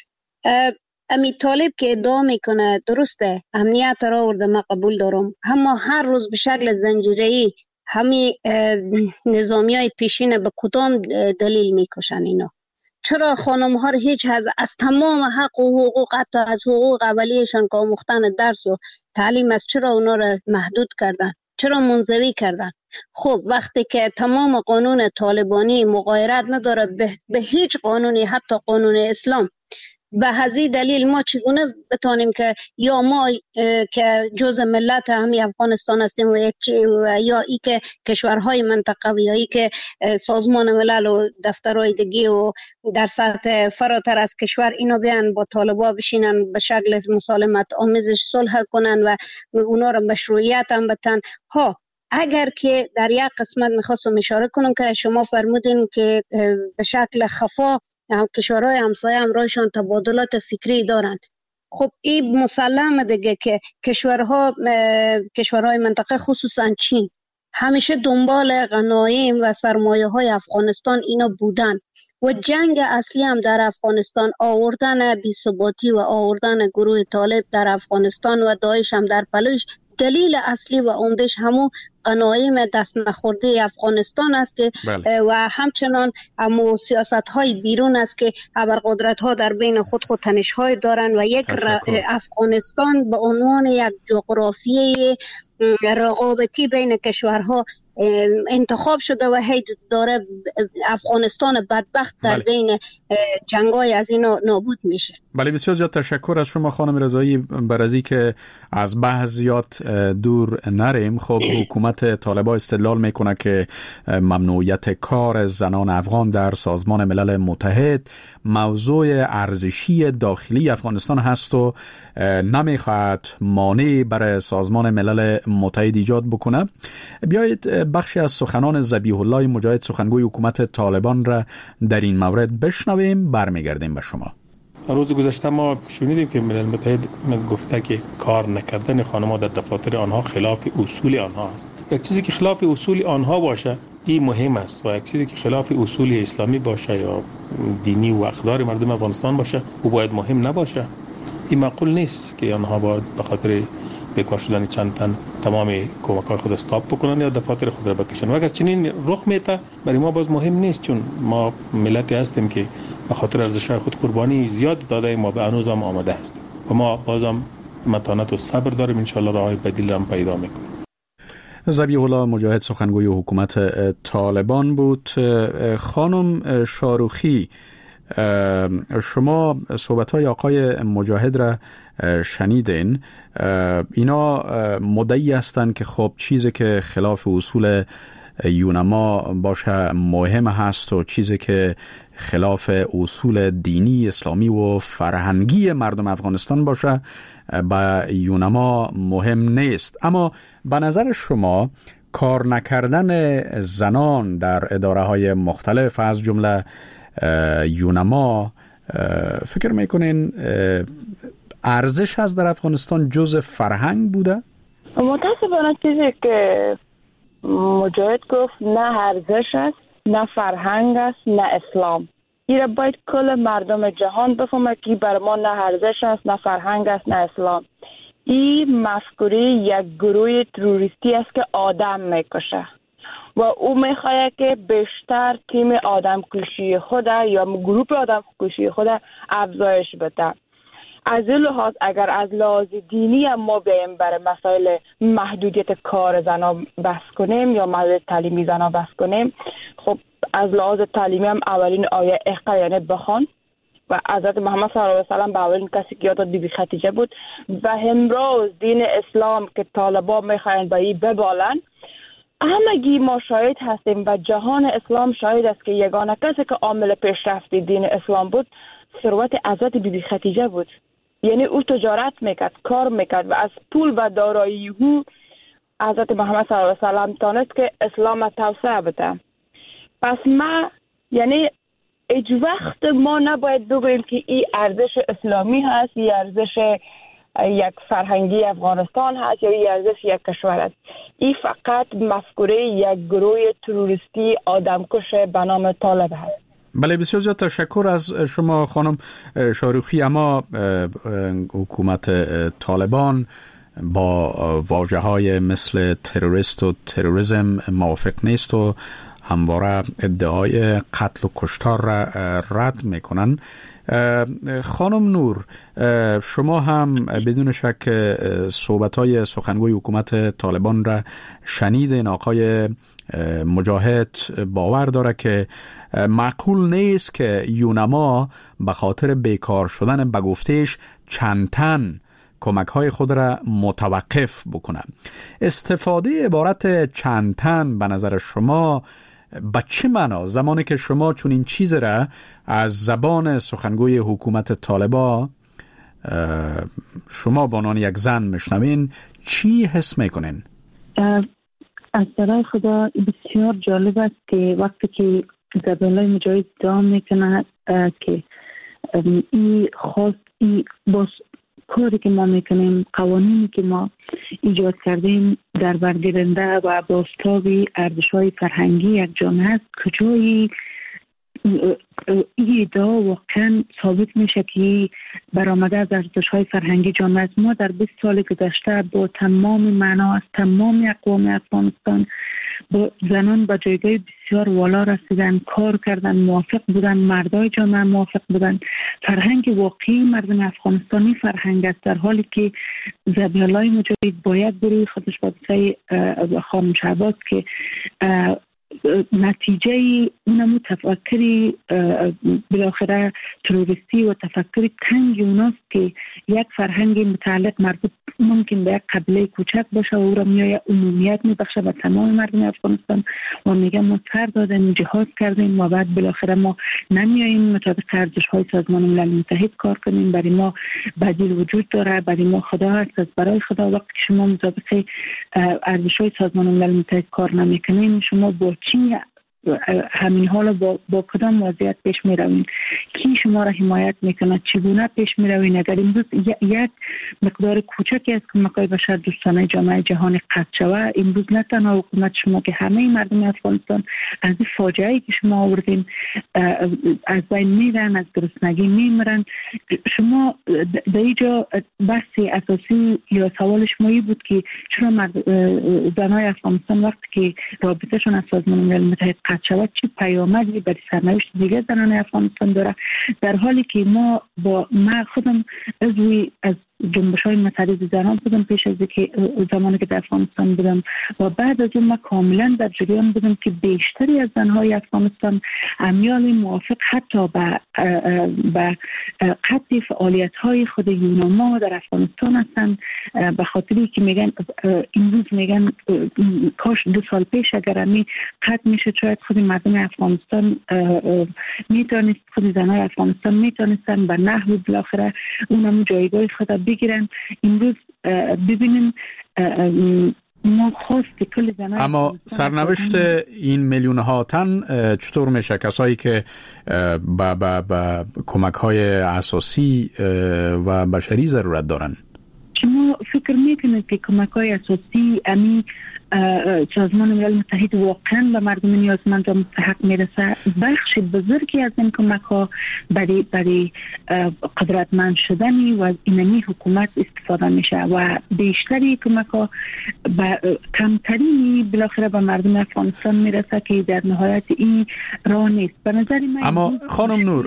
H: امی طالب که ادعا میکنه درسته، امنیت را آورده، من قبول دارم، اما هر روز به شکل زنجیره‌ای همین نظامی های پیشین به کدام دلیل میکشن اینا؟ چرا خانم ها هیچ از تمام حق و حقوق، حتی از حقوق اولیه‌شان که آموختن درس و تعلیم است، چرا اونا را محدود کردن؟ چرا منزوی کردن؟ خب وقتی که تمام قانون طالبانی مغایرت نداره به هیچ قانونی، حتی قانون اسلام، به هزی دلیل ما چگونه بتانیم که یا ما که جز ملت همین افغانستان هستیم و یا ای که کشورهای منطقه و یا ای که سازمان ملل و دفترهای دیگه و در سطح فراتر از کشور اینو بیان با طالبا بشینن به شکل مسالمت آمیزش صلح کنن و اونا را مشروعیت هم بتن. ها اگر که در یک قسمت میخواستم اشاره کنم که شما فرمودین که به شکل خفا کشورهای همسایه همراهشان تبادلات فکری دارن، خب این مسلم دیگه که کشورهای منطقه خصوصا چین همیشه دنبال غنایم و سرمایه های افغانستان اینا بودن و جنگ اصلی هم در افغانستان آوردن بی‌ثباتی و آوردن گروه طالب در افغانستان و داعش هم در پلوش، دلیل اصلی و عمدش همون غنایم دست نخورده افغانستان است که و همچنان همون سیاست های بیرون است که ابرقدرت ها در بین خود تنش های دارن و یک افغانستان به عنوان یک جغرافیه رقابتی بین کشورها انتخاب شده و هی داره افغانستان بدبخت در بین جنگای از اینا نابود میشه.
B: بله، بسیار زیاد تشکر از شما خانم رضایی. بر از که از بحث زیاد دور نریم، خب حکومت طالبان استدلال میکنه که ممنوعیت کار زنان افغان در سازمان ملل متحد موضوع ارزشی داخلی افغانستان هست و نمیخواهد مانع برای سازمان ملل متحد ایجاد بکنه. بیایید بخشی از سخنان ذبیح الله مجاهد سخنگوی حکومت طالبان را در این مورد بشنویم، برمیگردیم به شما.
G: روز گذشته ما شنیدیم که ملل متحد گفته که کار نکردن خانم‌ها در دفاتر آنها خلاف اصول آنها است. یک چیزی که خلاف اصول آنها باشه این مهم است و یک چیزی که خلاف اصول اسلامی باشه یا دینی و اقدار مردم افغانستان باشه او باید مهم نباشه. این معقول نیست که آنها باید به خاطر بیکار شدن چند تن تمام کمک‌های خود استاپ بکنن یا دفاتر خود را بکشن. و اگر چنین رخ میته برای ما باز مهم نیست، چون ما ملتی هستیم که به خاطر ارزش‌های خود قربانی زیاد داده، ما به هنوز هم آماده هستیم و ما بازم متانت و صبر داریم، ان شاءالله راههای بدیل هم پیدا میکنیم.
B: ذبیح الله مجاهد سخنگوی حکومت طالبان بود. خانم شاروخی، شما صحبت‌های آقای مجاهد را شنیدین. اینا مدعی هستند که خب چیزی که خلاف اصول یونما باشه مهم هست و چیزی که خلاف اصول دینی اسلامی و فرهنگی مردم افغانستان باشه به یونما مهم نیست. اما به نظر شما کار نکردن زنان در اداره های مختلف از جمله یونما فکر میکنین ارزش هست در افغانستان جز فرهنگ بوده؟
I: متاسفانه چیزی که مجاهد گفت نه ارزش است، نه فرهنگ است، نه اسلام. این باید کل مردم جهان بفهمه که بر ما نه ارزش است، نه فرهنگ است، نه اسلام. این مفکوره یک گروه تروریستی است که آدم میکشه و او میخواد که بیشتر تیم آدم کشی خود یا گروه آدم کشی خود افزایش بده. از این لحاظ اگر از لحاظ دینی هم ما بیایم برای مسائل محدودیت کار زنان بحث کنیم یا محدودیت تعلیمی زنان بحث کنیم، خب از لحاظ تعلیمی هم اولین آیه اقرا یعنی بخوان و حضرت محمد صلی الله علیه و سلم به اولین کسی که یاد بیبی خدیجه بود و امروز دین اسلام که طالبان میخواین به این ببالن، همگی ما شاهد هستیم و جهان اسلام شاهد است که یگانه کسی که عامل پیشرفت دین اسلام بود ثروت حضرت بیبی خدیجه بود. یعنی او تجارت میکرد، کار میکرد و از پول و دارایی او حضرت محمد صلی الله علیه و سلم تانست که اسلام توسعه بده. پس ما یعنی هیچ وقت ما نباید بگوییم که این ارزش اسلامی هست، این ارزش یک فرهنگی افغانستان هست یا این ارزش یک کشور است. این فقط مفکوره یک گروه تروریستی آدمکش به نام طالب هست.
B: بله، بسیار زیاد تشکر از شما خانم شاروخی. اما حکومت طالبان با واژه‌های مثل تروریست و تروریسم موافق نیست و همواره ادعای قتل و کشتار را رد میکنن. خانم نور، شما هم بدون شک صحبت‌های سخنگوی حکومت طالبان را شنیدین. آقای مجاهد باور داره که معقول نیست که یونما به خاطر بیکار شدن به گفتهش چند تن کمک‌های خود را متوقف بکنه. استفاده عبارت چند تن به نظر شما به چه معنا؟ زمانی که شما چون این چیز را از زبان سخنگوی حکومت طالبان شما به عنوان یک زن میشنوین، چی حس میکنین؟
J: از طرف خدا بسیار جالب است که وقتی که ذبیح مجاهد ادعا میکنه که این خاص این باز کاری که ما میکنیم، قوانینی که ما ایجاد کردیم در برگیرنده و بازتابی ارزش‌های فرهنگی یک جامعه است، کجایی این ادعا واقعا ثابت میشه که برآمده از ارزش‌های فرهنگی جامعه است. ما در 20 سال گذشته با تمام معنا از تمام اقوام افغانستان با زنان به جایگاه بسیار والا رسیدن، کار کردن، موافق بودن، مردای جامعه موافق بودن. فرهنگ واقعی مردم افغانستانی فرهنگ است، در حالی که ذبیح‌الله مجاهد باید بروی خودش با خانم شهباز که نتیجه اونمو تفکری بالاخره تروریستی و تفکری تنگ اوناست که یک فرهنگ متعلق مربوط ممکن به یک قبیله کوچک باشه و او را میایه عمومیت میبخشه به تمام مردم افغانستان و میگه ما سر دادیم جهاد کردیم و بعد بالاخره ما نمیاییم مطابق ارزش های سازمان ملل متحد کار کنیم، برای ما بدیل وجود داره، برای ما خدا هست، از برای خدا وقتی شما مطابق ارزش های سازمان ملل متحد کار نمیکنین شما با چی همین حالا با کدام وضعیت پیش می روین؟ کی شما را حمایت میکنه؟ چگونه پیش می روین؟ اگر امروز یک مقدار کوچکی از کمک‌های بشر دوستانه جامعه جهانی قطع شود، امروز نه تنها حکومت شما که همه مردم افغانستان از این فاجعه‌ای که شما آوردین از بین میرن، از گرسنگی میمیرن. شما در اینجا بحث اساسی یا سوال شما این بود که چرا زنای افغانستان وقتی که رابطهشون از سازمان ملل متحد شود چه پیامدی برای سرنوشت دیگه زنان افغانستان داره، در حالی که ما خودم از جنبش‌های متعدد زنان بودم پیش از که زمانی که در افغانستان بودم و بعد از اون من کاملا در جریان بودم که بیشتری از زنهای افغانستان امیال موافق حتی به قطع فعالیت‌های خود یوناما در افغانستان هستند، به خاطری که میگن امروز میگن کاش 2 سال پیش اگر همی قطع میشه شاید خود مردم افغانستان میتونست، خود زنهای افغانستان میتونستن به نحو بالاخره اونم جایگاه خود بگیرن. امروز ببینیم ما خواست کل زنان،
B: اما سرنوشت این میلیون ها تن چطور میشه؟ کسایی که با کمک های اساسی و بشری ضرورت دارن.
J: شما فکر میکنید که کمک های اساسی سازمان ملل متحد واقعا به مردم نیازمند و مستحق میرسه؟ بخش بزرگی از این کمک ها برای قدرتمند شدنی و اینمی حکومت استفاده میشه و بیشتری کمک ها کمترینی بالاخره به مردم افغانستان میرسه که در نهایت این راه نیست. به نظر من
B: اما خانم نور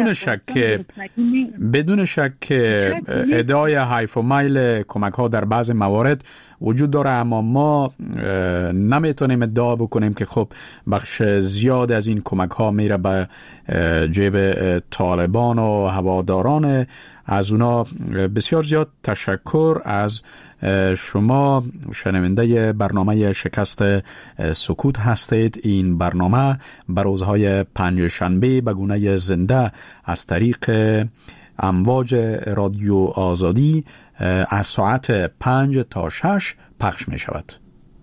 B: بدون شک ادعای حیف و میل کمک ها در بعض موارد وجود داره، اما ما نمیتونیم ادعا بکنیم که خب بخش زیاد از این کمک ها میره به جیب طالبان و هواداران از اونا. بسیار زیاد تشکر از شما. شنونده برنامه شکست سکوت هستید. این برنامه بر روزهای پنجشنبه به گونه زنده از طریق امواج رادیو آزادی از ساعت 5 تا 6 پخش می شود.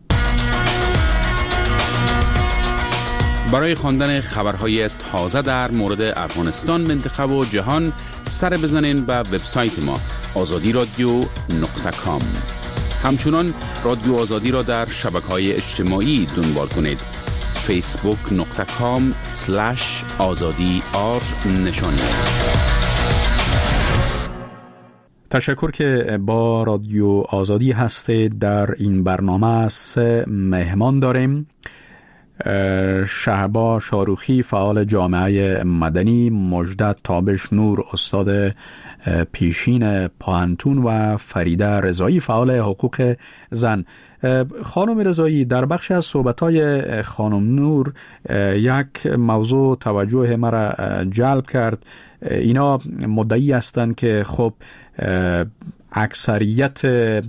K: برای خواندن خبرهای تازه در مورد افغانستان، منطقه و جهان سر بزنین به وبسایت ما azadiradio.com. همچنان رادیو آزادی را در شبکه‌های اجتماعی دنبال کنید. facebook.com/azadi_r نشانی است.
B: تشکر که با رادیو آزادی هستید. در این برنامه 3 مهمان داریم. شهبا شاروخی فعال جامعه مدنی، مجدد تابش نور استاد پیشین پانتون و فریده رضایی فعال حقوق زن. خانم رضایی، در بخش از صحبت‌های خانم نور یک موضوع توجه مرا جلب کرد. اینا مدعی هستند که خب اکثریت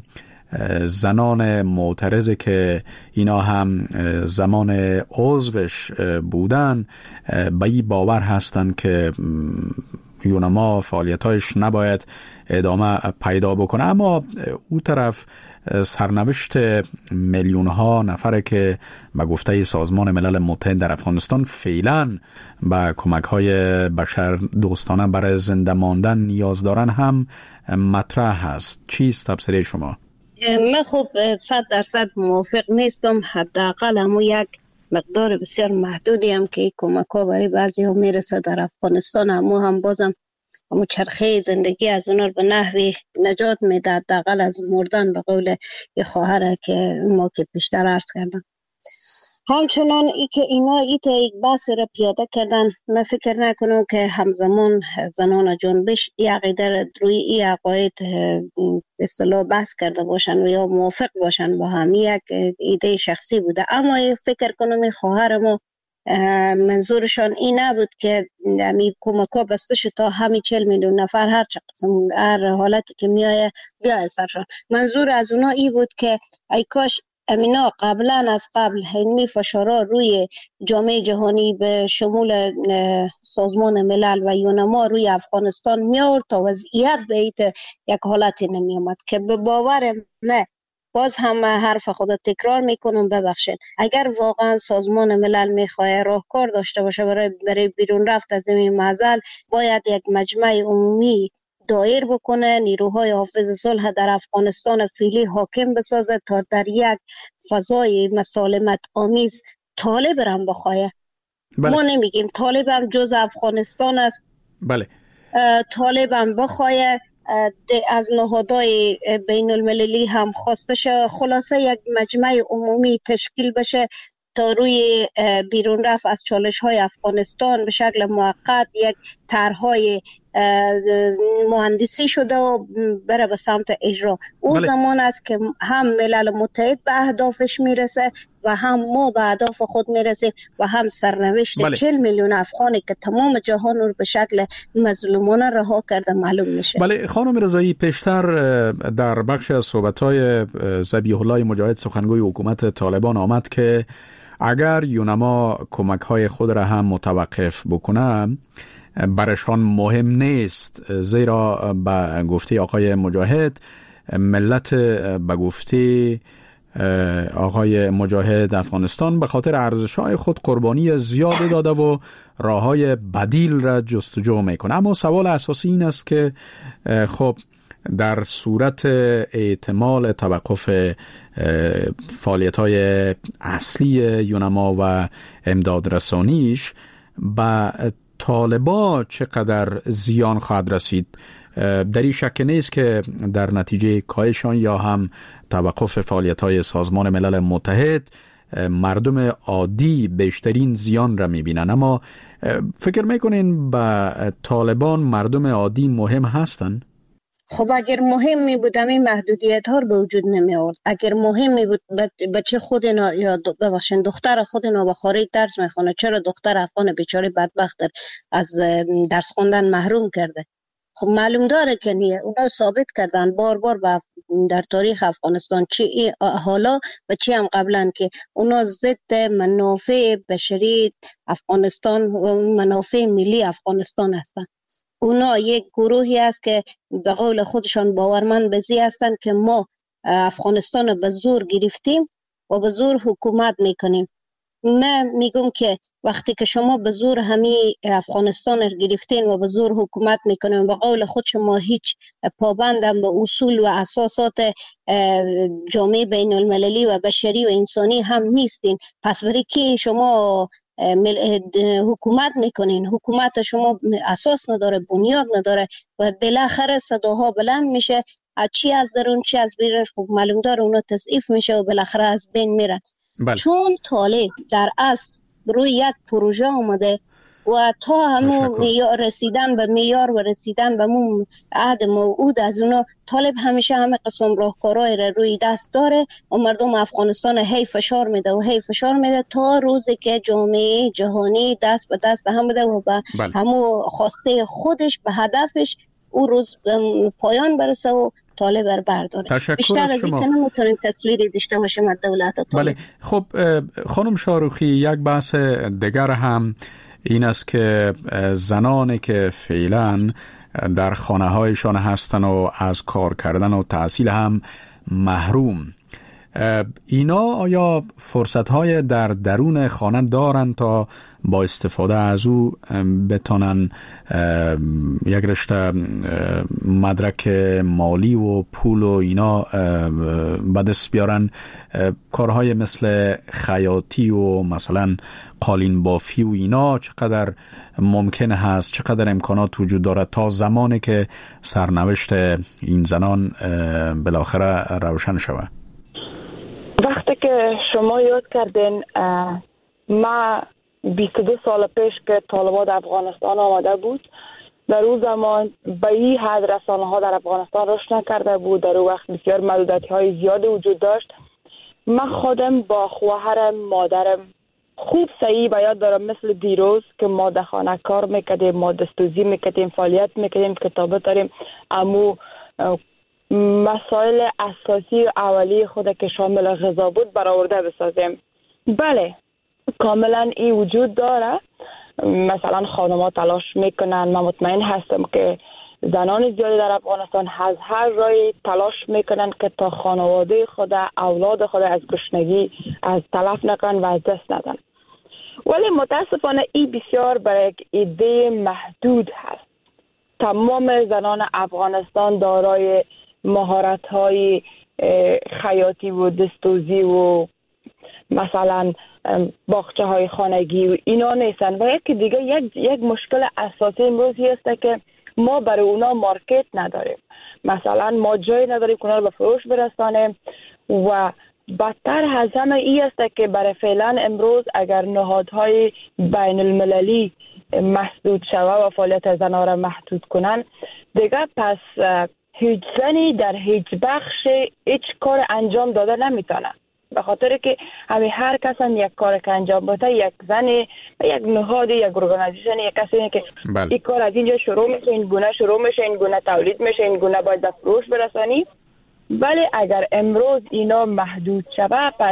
B: زنان معترض که اینا هم زمان عضوش بودن به این باور هستند که یونما فعالیتایش نباید ادامه پیدا بکنه، اما او طرف سرنوشت میلیون ها نفره که به گفته سازمان ملل متحد در افغانستان فعلا به کمک های بشر دوستانه برای زنده ماندن نیاز دارن هم مطرح هست. چیست تبصره شما؟
H: من خب 100% موافق نیستم. حداقل همون یک مقدار بسیار محدودی هم که کمک ها برای بعضی ها میرسه در افغانستان، هم بازم همون چرخه زندگی از اونها به نحوی نجات میده، حداقل از مردن، به قول یه خواهره که ما که پیشتر عرض کردم. همچنان ای که اینا یک بحث را پیاده کردن، من فکر نکنم که همزمان زنان جنبش ای عقیده را روی ای عقاید اصطلاح بحث کرده باشن و یا موافق باشن با هم. یک ایده شخصی بوده، اما فکر کنم خواهر ما منظورشان این نبود که می کمک ها بسته شد تا همین 40 میلیون نفر هر هر حالتی که میایه بیای سرشان. منظور از اونا ای بود که ای کاش امینا قبلا از قبل هنمی فشارا روی جامعه جهانی به شمول سازمان ملل و یونما روی افغانستان می آورد تا وضعیت به یک حالتی نمی آمد که به باور من، باز هم حرف خود تکرار میکنم ببخشید، اگر واقعا سازمان ملل میخواه راهکار داشته باشه برای بیرون رفت از این معضل، باید یک مجمع عمومی دایر بکنه، نیروهای حافظ صلح در افغانستان فعلی حاکم بسازه تا در یک فضای مسالمت آمیز طالب رم بخواه.
B: بله.
H: ما نمیگیم طالب هم جز افغانستان است.
B: بله.
H: طالب هم بخواه از نهادهای بین المللی هم خواسته شه. خلاصه یک مجمع عمومی تشکیل بشه تا روی بیرون رفت از چالش های افغانستان به شکل موقت یک طرحهای مهندسی شده و بره به سمت اجرا. او زمان است که هم ملل متحد به اهدافش میرسه و هم ما به اهداف خود میرسیم و هم سرنوشت 40 میلیون افغانی که تمام جهان رو به شکل مظلومانه رها کرده معلوم میشه.
B: بله خانم رضایی، پیشتر در بخش از صحبت‌های ذبیح الله مجاهد سخنگوی حکومت طالبان آمد که اگر یونما کمک‌های خود را هم متوقف بکنه برشان مهم نیست، زیرا به گفته آقای مجاهد ملت به گفته آقای مجاهد افغانستان به خاطر ارزش‌های خود قربانی زیاد داده و راه‌های بدیل را جستجو میکنه. اما سوال اساسی این است که خب در صورت احتمال توقف فعالیت‌های اصلی یونما و امداد رسانیش به طالبا چقدر زیان خواهد رسید؟ در این شک نیست که در نتیجه کاهشان یا هم توقف فعالیت‌های سازمان ملل متحد مردم عادی بیشترین زیان را می‌بینن. اما فکر می‌کنین به طالبان مردم عادی مهم هستند؟
H: خب اگر مهم می بود این محدودیت ها به وجود نمی آورد. اگر مهم می بود بچه خود یا ببخشید دختر خود به خارج درس میخونه، چرا دختر افغان بیچاره بدبخت از درس خوندن محروم کرده؟ خب معلوم داره که نیه. اونا ثابت کردن بار بار در تاریخ افغانستان چی حالا و چی هم قبلا که اونا ضد منافع بشری افغانستان و منافع ملی افغانستان هستن. اونا یک گروهی است که به قول خودشان باورمند به زی هستند که ما افغانستان رو به زور گرفتیم و به زور حکومت میکنیم. من میگم که وقتی که شما به زور همی افغانستان رو گرفتین و به زور حکومت میکنین، به قول خود شما هیچ پابندم به اصول و اساسات جامعه بین المللی و بشری و انسانی هم نیستین، پس برای کی شما حکومت میکنین؟ حکومت شما اساس نداره، بنیاد نداره و بالاخره صداها بلند میشه، چی از درون چی از بیرون. خب معلوم داره اونا تضعیف میشه و بالاخره از بین میرن. چون طالب در اصل روی یک پروژه آمده و تا همون رسیدن به معیار و رسیدن به اون عهد موعود از اونا، طالب همیشه همه قسم راهکارهای را روی دست داره و مردم افغانستان هی فشار میده و هی فشار میده تا روزی که جامعه جهانی دست به دست هم بده و به همون خواسته خودش به هدفش او روز پایان برسه و طالب برداره. بیشتر از این که نمیتونیم تصویری داشته باشیم از دولت طالب.
B: بله خب خانم شاروخی، یک بحث دیگر هم این است که زنانی که فعلا در خانه هایشان هستن و از کار کردن و تحصیل هم محروم، اینا آیا فرصت های در درون خانه دارن تا با استفاده از او بتونن یک رشته مدرک مالی و پول و اینا به دست بیارن؟ کارهای مثل خیاطی و مثلا قالین بافی و اینا چقدر ممکن هست، چقدر امکانات وجود داره تا زمانی که سرنوشت این زنان بالاخره روشن شود؟
I: وقتی که که شما یاد کردین، ما 22 سال پیش که طالبان افغانستان آمده بود، در اون زمان به این حد رسانه ها در افغانستان رشد نکرده بود. در اون وقت بسیار محدودیت های زیاد وجود داشت. من خودم با خواهرم، مادرم خوب صحیح به یاد دارم، مثل دیروز که ما در خانه کار میکردیم، ما دستوزی میکردیم، فعالیت میکردیم، کتابه داریم، امو مسائل اساسی و اولیه خود که شامل غذا بود برآورده بسازیم. بله کاملا این وجود داره. مثلا خانم‌ها تلاش میکنن. من مطمئن هستم که زنان زیادی در افغانستان از هر راهی تلاش میکنن که تا خانواده خود، اولاد خود از گشنگی از تلف نکنن و از دست ندن. ولی متاسفانه این بسیار برای یک ایده محدود هست. تمام زنان افغانستان دارای مهارت‌های خیاطی و دستوزی و مثلا باغچه های خانگی و اینا نیستن. و یکی دیگه یک مشکل اساسی امروزی است که ما برای اونا مارکت نداریم. مثلا ما جای نداریم که اونا رو به فروش برسانیم و بدتر از همه این است که برای فعلا امروز اگر نهادهای بین المللی محدود شوه و فعالیت زنها را محدود کنن، دیگه پس هیچ زنی در هیچ بخش هیچ کار انجام داده نمیتونه. به خاطر که همه هر کس هم یک کار که انجام بده، یک زنی، یک نهاد، یک ارگانیزیشن، یک کسی که این کار از اینجا شروع میشه، این گونه شروع میشه، این گونه تولید میشه، این گونه باید به فروش برسانی. ولی اگر امروز اینا محدود شود، پس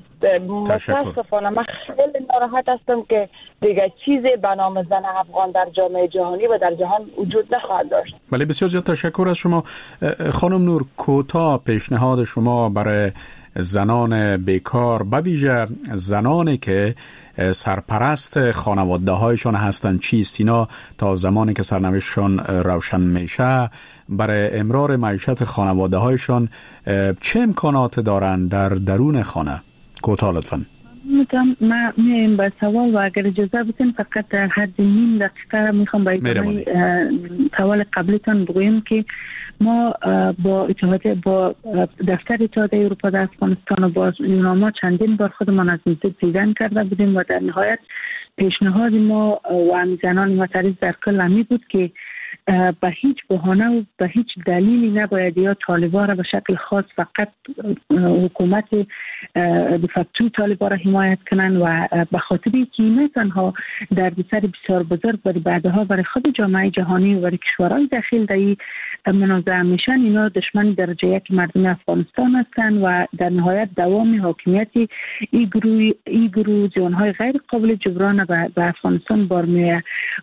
I: متاسفانه من خیلی ناراحت هستم که دیگه چیزی به نام زن افغان در جامعه جهانی و در جهان وجود نخواهد داشت.
B: بله بسیار زیاد تشکر از شما. خانم نور، کوتاه پیشنهاد شما برای زنان بیکار، به ویژه زنانی که سرپرست خانواده هایشان هستند چیست؟ اینا تا زمانی که سرنوشتشان روشن میشه برای امرار معیشت خانواده هایشان چه امکانات دارند در درون خانه؟ کوتاه لطفاً.
J: من میایم به سوال و اگر اجازه بدین فقط در حد نیم دقیقه میخوام با سوال قبلیتان بگویم که ما با دفتر اتحادیه اروپا در افغانستان و با یوناما چندین بار خودمان از نزدیک دیدن کرده بودیم و در نهایت پیشنهاد ما و زنان معترض در کل همی بود که به هیچ بهانه و به هیچ دلیلی نباید یا طالبان را به شکل خاص فقط حکومت دفاعی طالبان را حمایت کنند و به خاطر اینکه نه تنها دردسر بسیار بزرگ برای بعدها برای خود جامعه جهانی و برای کشورهای داخل در این منازعه میشن، اینا دشمن درجه یک مردم افغانستان هستند و در نهایت دوام حاکمیت این گروه زیانهای غیر قابل جبران به افغانستان بار میآید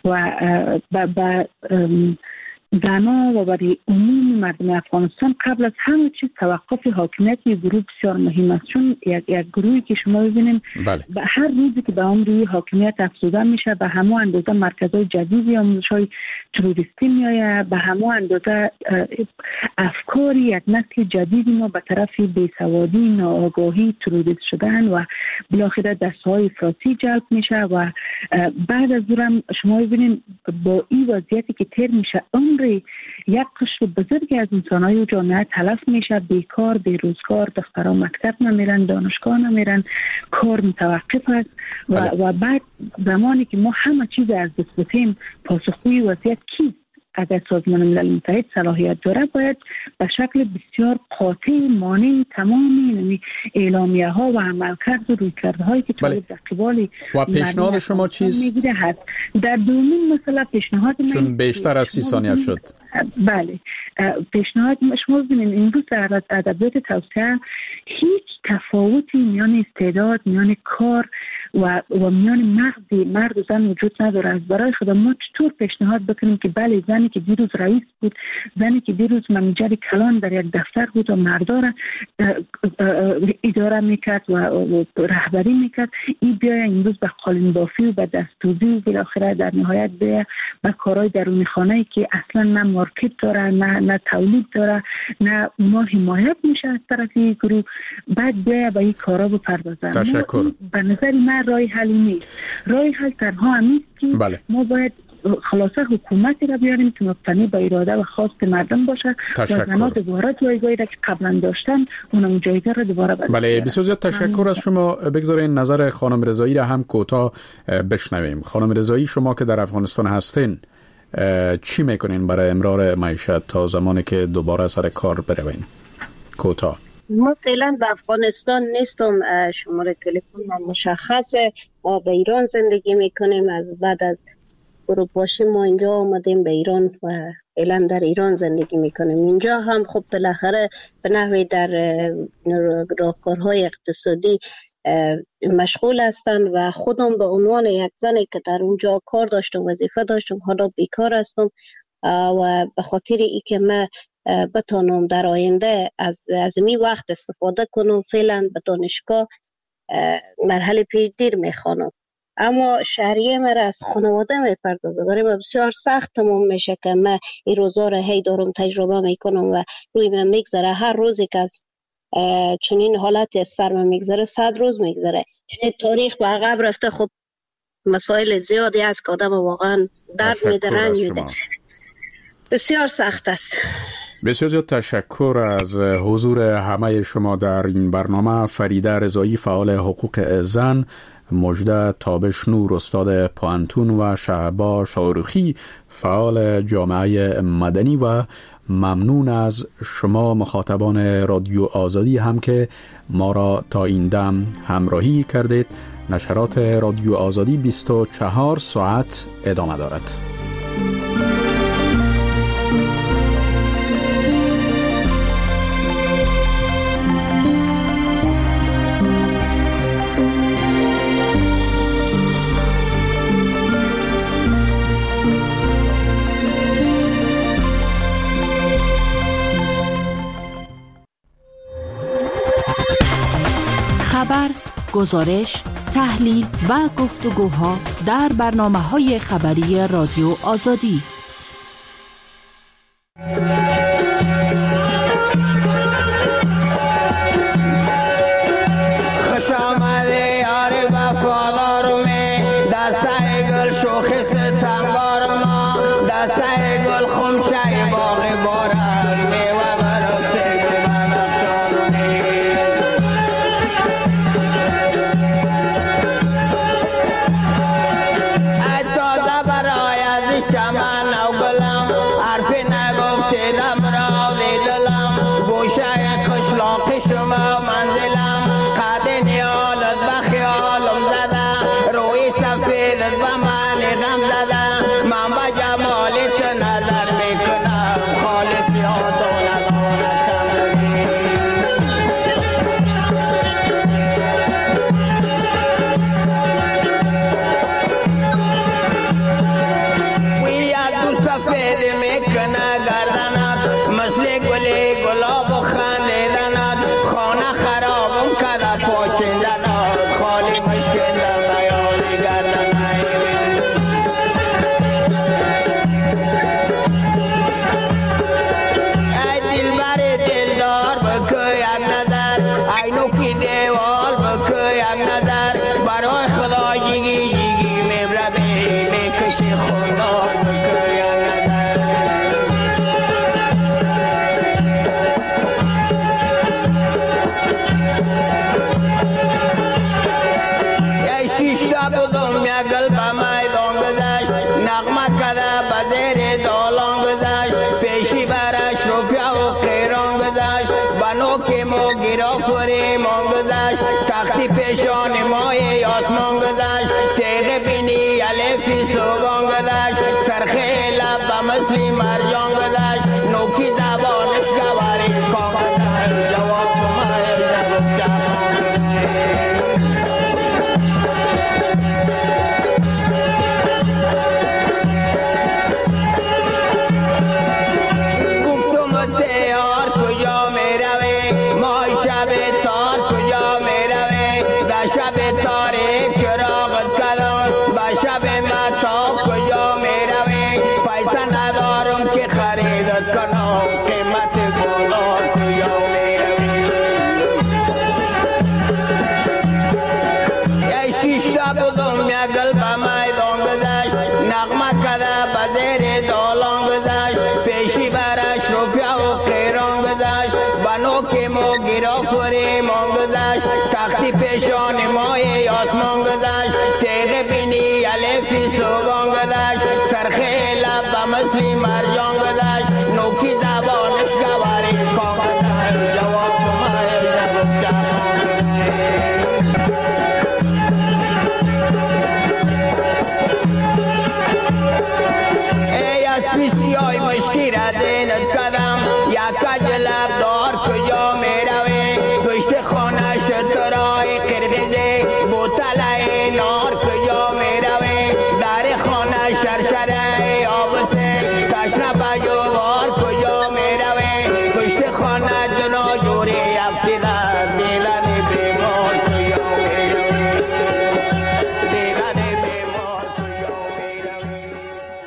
J: و زنها و برای عموم مردم افغانستان قبل از همه چیز توقف حاکمیت یک گروه بسیار مهم است، چون یک گروهی که شما ببینید به هر روزی که به عمر حاکمیت افزوده میشه به همه اندازه مرکزهای جدیدی آموزش‌های تروریستی میآید، به همه اندازه افکاری یک نسل جدیدی ما به طرف بیسوادی، ناآگاهی، تروریست شدن و بالاخره دسته‌های افراطی جلب میشه و بعد از اون شما ببینید با این وضعیتی که تر میشه عمر یک قشر بزرگی از انسان‌های و جامعه تلف میشه، بیکار، بیروزگار، دخترها مکتب نمیرن، دانشگاه نمیرن، کار متوقف است و بعد زمانی که ما همه چیز از دست بدیم پاسخگوی وضعیت کیست؟ اگر سازمان ملل متحد صلاحیت داره باید به شکل بسیار قاطع مانع تمامی اعلامیه ها و عملکرد و رویکردهایی که طالب در قبال
B: و پیشنهاد شما چیست؟
J: در دومین مسئله پیشنهاد من
B: چون بیشتر از 30 ثانیه شد.
J: بله پیشنهاد شما ببینید امروز در ادبیات توسعه هیچ تفاوتی میان استعداد، میان کار و میان مغز مرد و زن وجود نداره. از برای خود ما چطور پیشنهاد بکنیم که بله زنی که دیروز رئیس بود، زنی که دیروز منیجر کلان در یک دفتر بود و مردا را اداره میکرد و رهبری میکرد، این بیای امروز به قالین بافی و به دستوزی و بالاخره در نهایت به کارهای درون خانه‌ای که اصلا نه مارکت داره، نه تولید داره، نه ما حمایت میشه از طرف گروه، بعد بیای به این کارا بپردازن.
B: تشکر.
J: به نظر من راه حلی نیست. راه حل تنها همیست که ما باید خلاصه حکومتی را بیاریم که مبتنی به اراده و خواست مردم باشه و زنان دوباره جایگاهی را که قبلا داشتن اونم جایگاه را دوباره بدن.
B: بله، بسیار زیاد تشکر از شما. بگذارین نظر خانم رضایی را هم کوتاه بشنویم. خانم رضایی، شما که در افغانستان هستین چی میکنین برای امرار معیشت تا زمانی که دوباره سر کار بروین؟ کوتاه.
H: ما فعلا به افغانستان نیستم، شماره تلفن من مشخصه. ما به ایران زندگی میکنیم. از بعد از فروپاشی ما اینجا آمدیم به ایران و فعلا در ایران زندگی میکنیم. اینجا هم خب بالاخره به نحوی در راهکارهای اقتصادی مشغول هستند و خودم به عنوان یک زنی که در اونجا کار داشتم، وظیفه داشتم، حالا بیکار هستم و به خاطر ای که من بتانم در آینده از این وقت استفاده کنم، فعلا به دانشگاه مرحله پیش دیر میخوانم. اما شهریه مرا از خانواده میپردازه. برای من بسیار سخت تمام میشه که من این روزا را هی دارم تجربه میکنم و روی من میگذره. هر روزی که از چنین حالت از سر من میگذره 100 روز میگذره. یعنی تاریخ به عقب رفته. خب مسائل زیادی است که آدم واقعا درد میده، رنج میده. بسیار سخت است.
B: بسیار زیاد تشکر از حضور همه شما در این برنامه. فریده رضایی، فعال حقوق زن، مجده تابش نور، استاد پوانتون و شهبا شاروخی، فعال جامعه مدنی و ممنون از شما مخاطبان رادیو آزادی هم که ما را تا این دم همراهی کردید. نشرات رادیو آزادی 24 ساعت ادامه دارد.
L: خبر، گزارش، تحلیل و گفتگوها در برنامه‌های خبری رادیو آزادی.
M: شیشتا بودم یک گل با مای دام گذشت نغمه کده خیلی به مثل مرجان گذشت نوکی زبانش گواری کامل جواب شما ای از پیسی های مشکی را دینت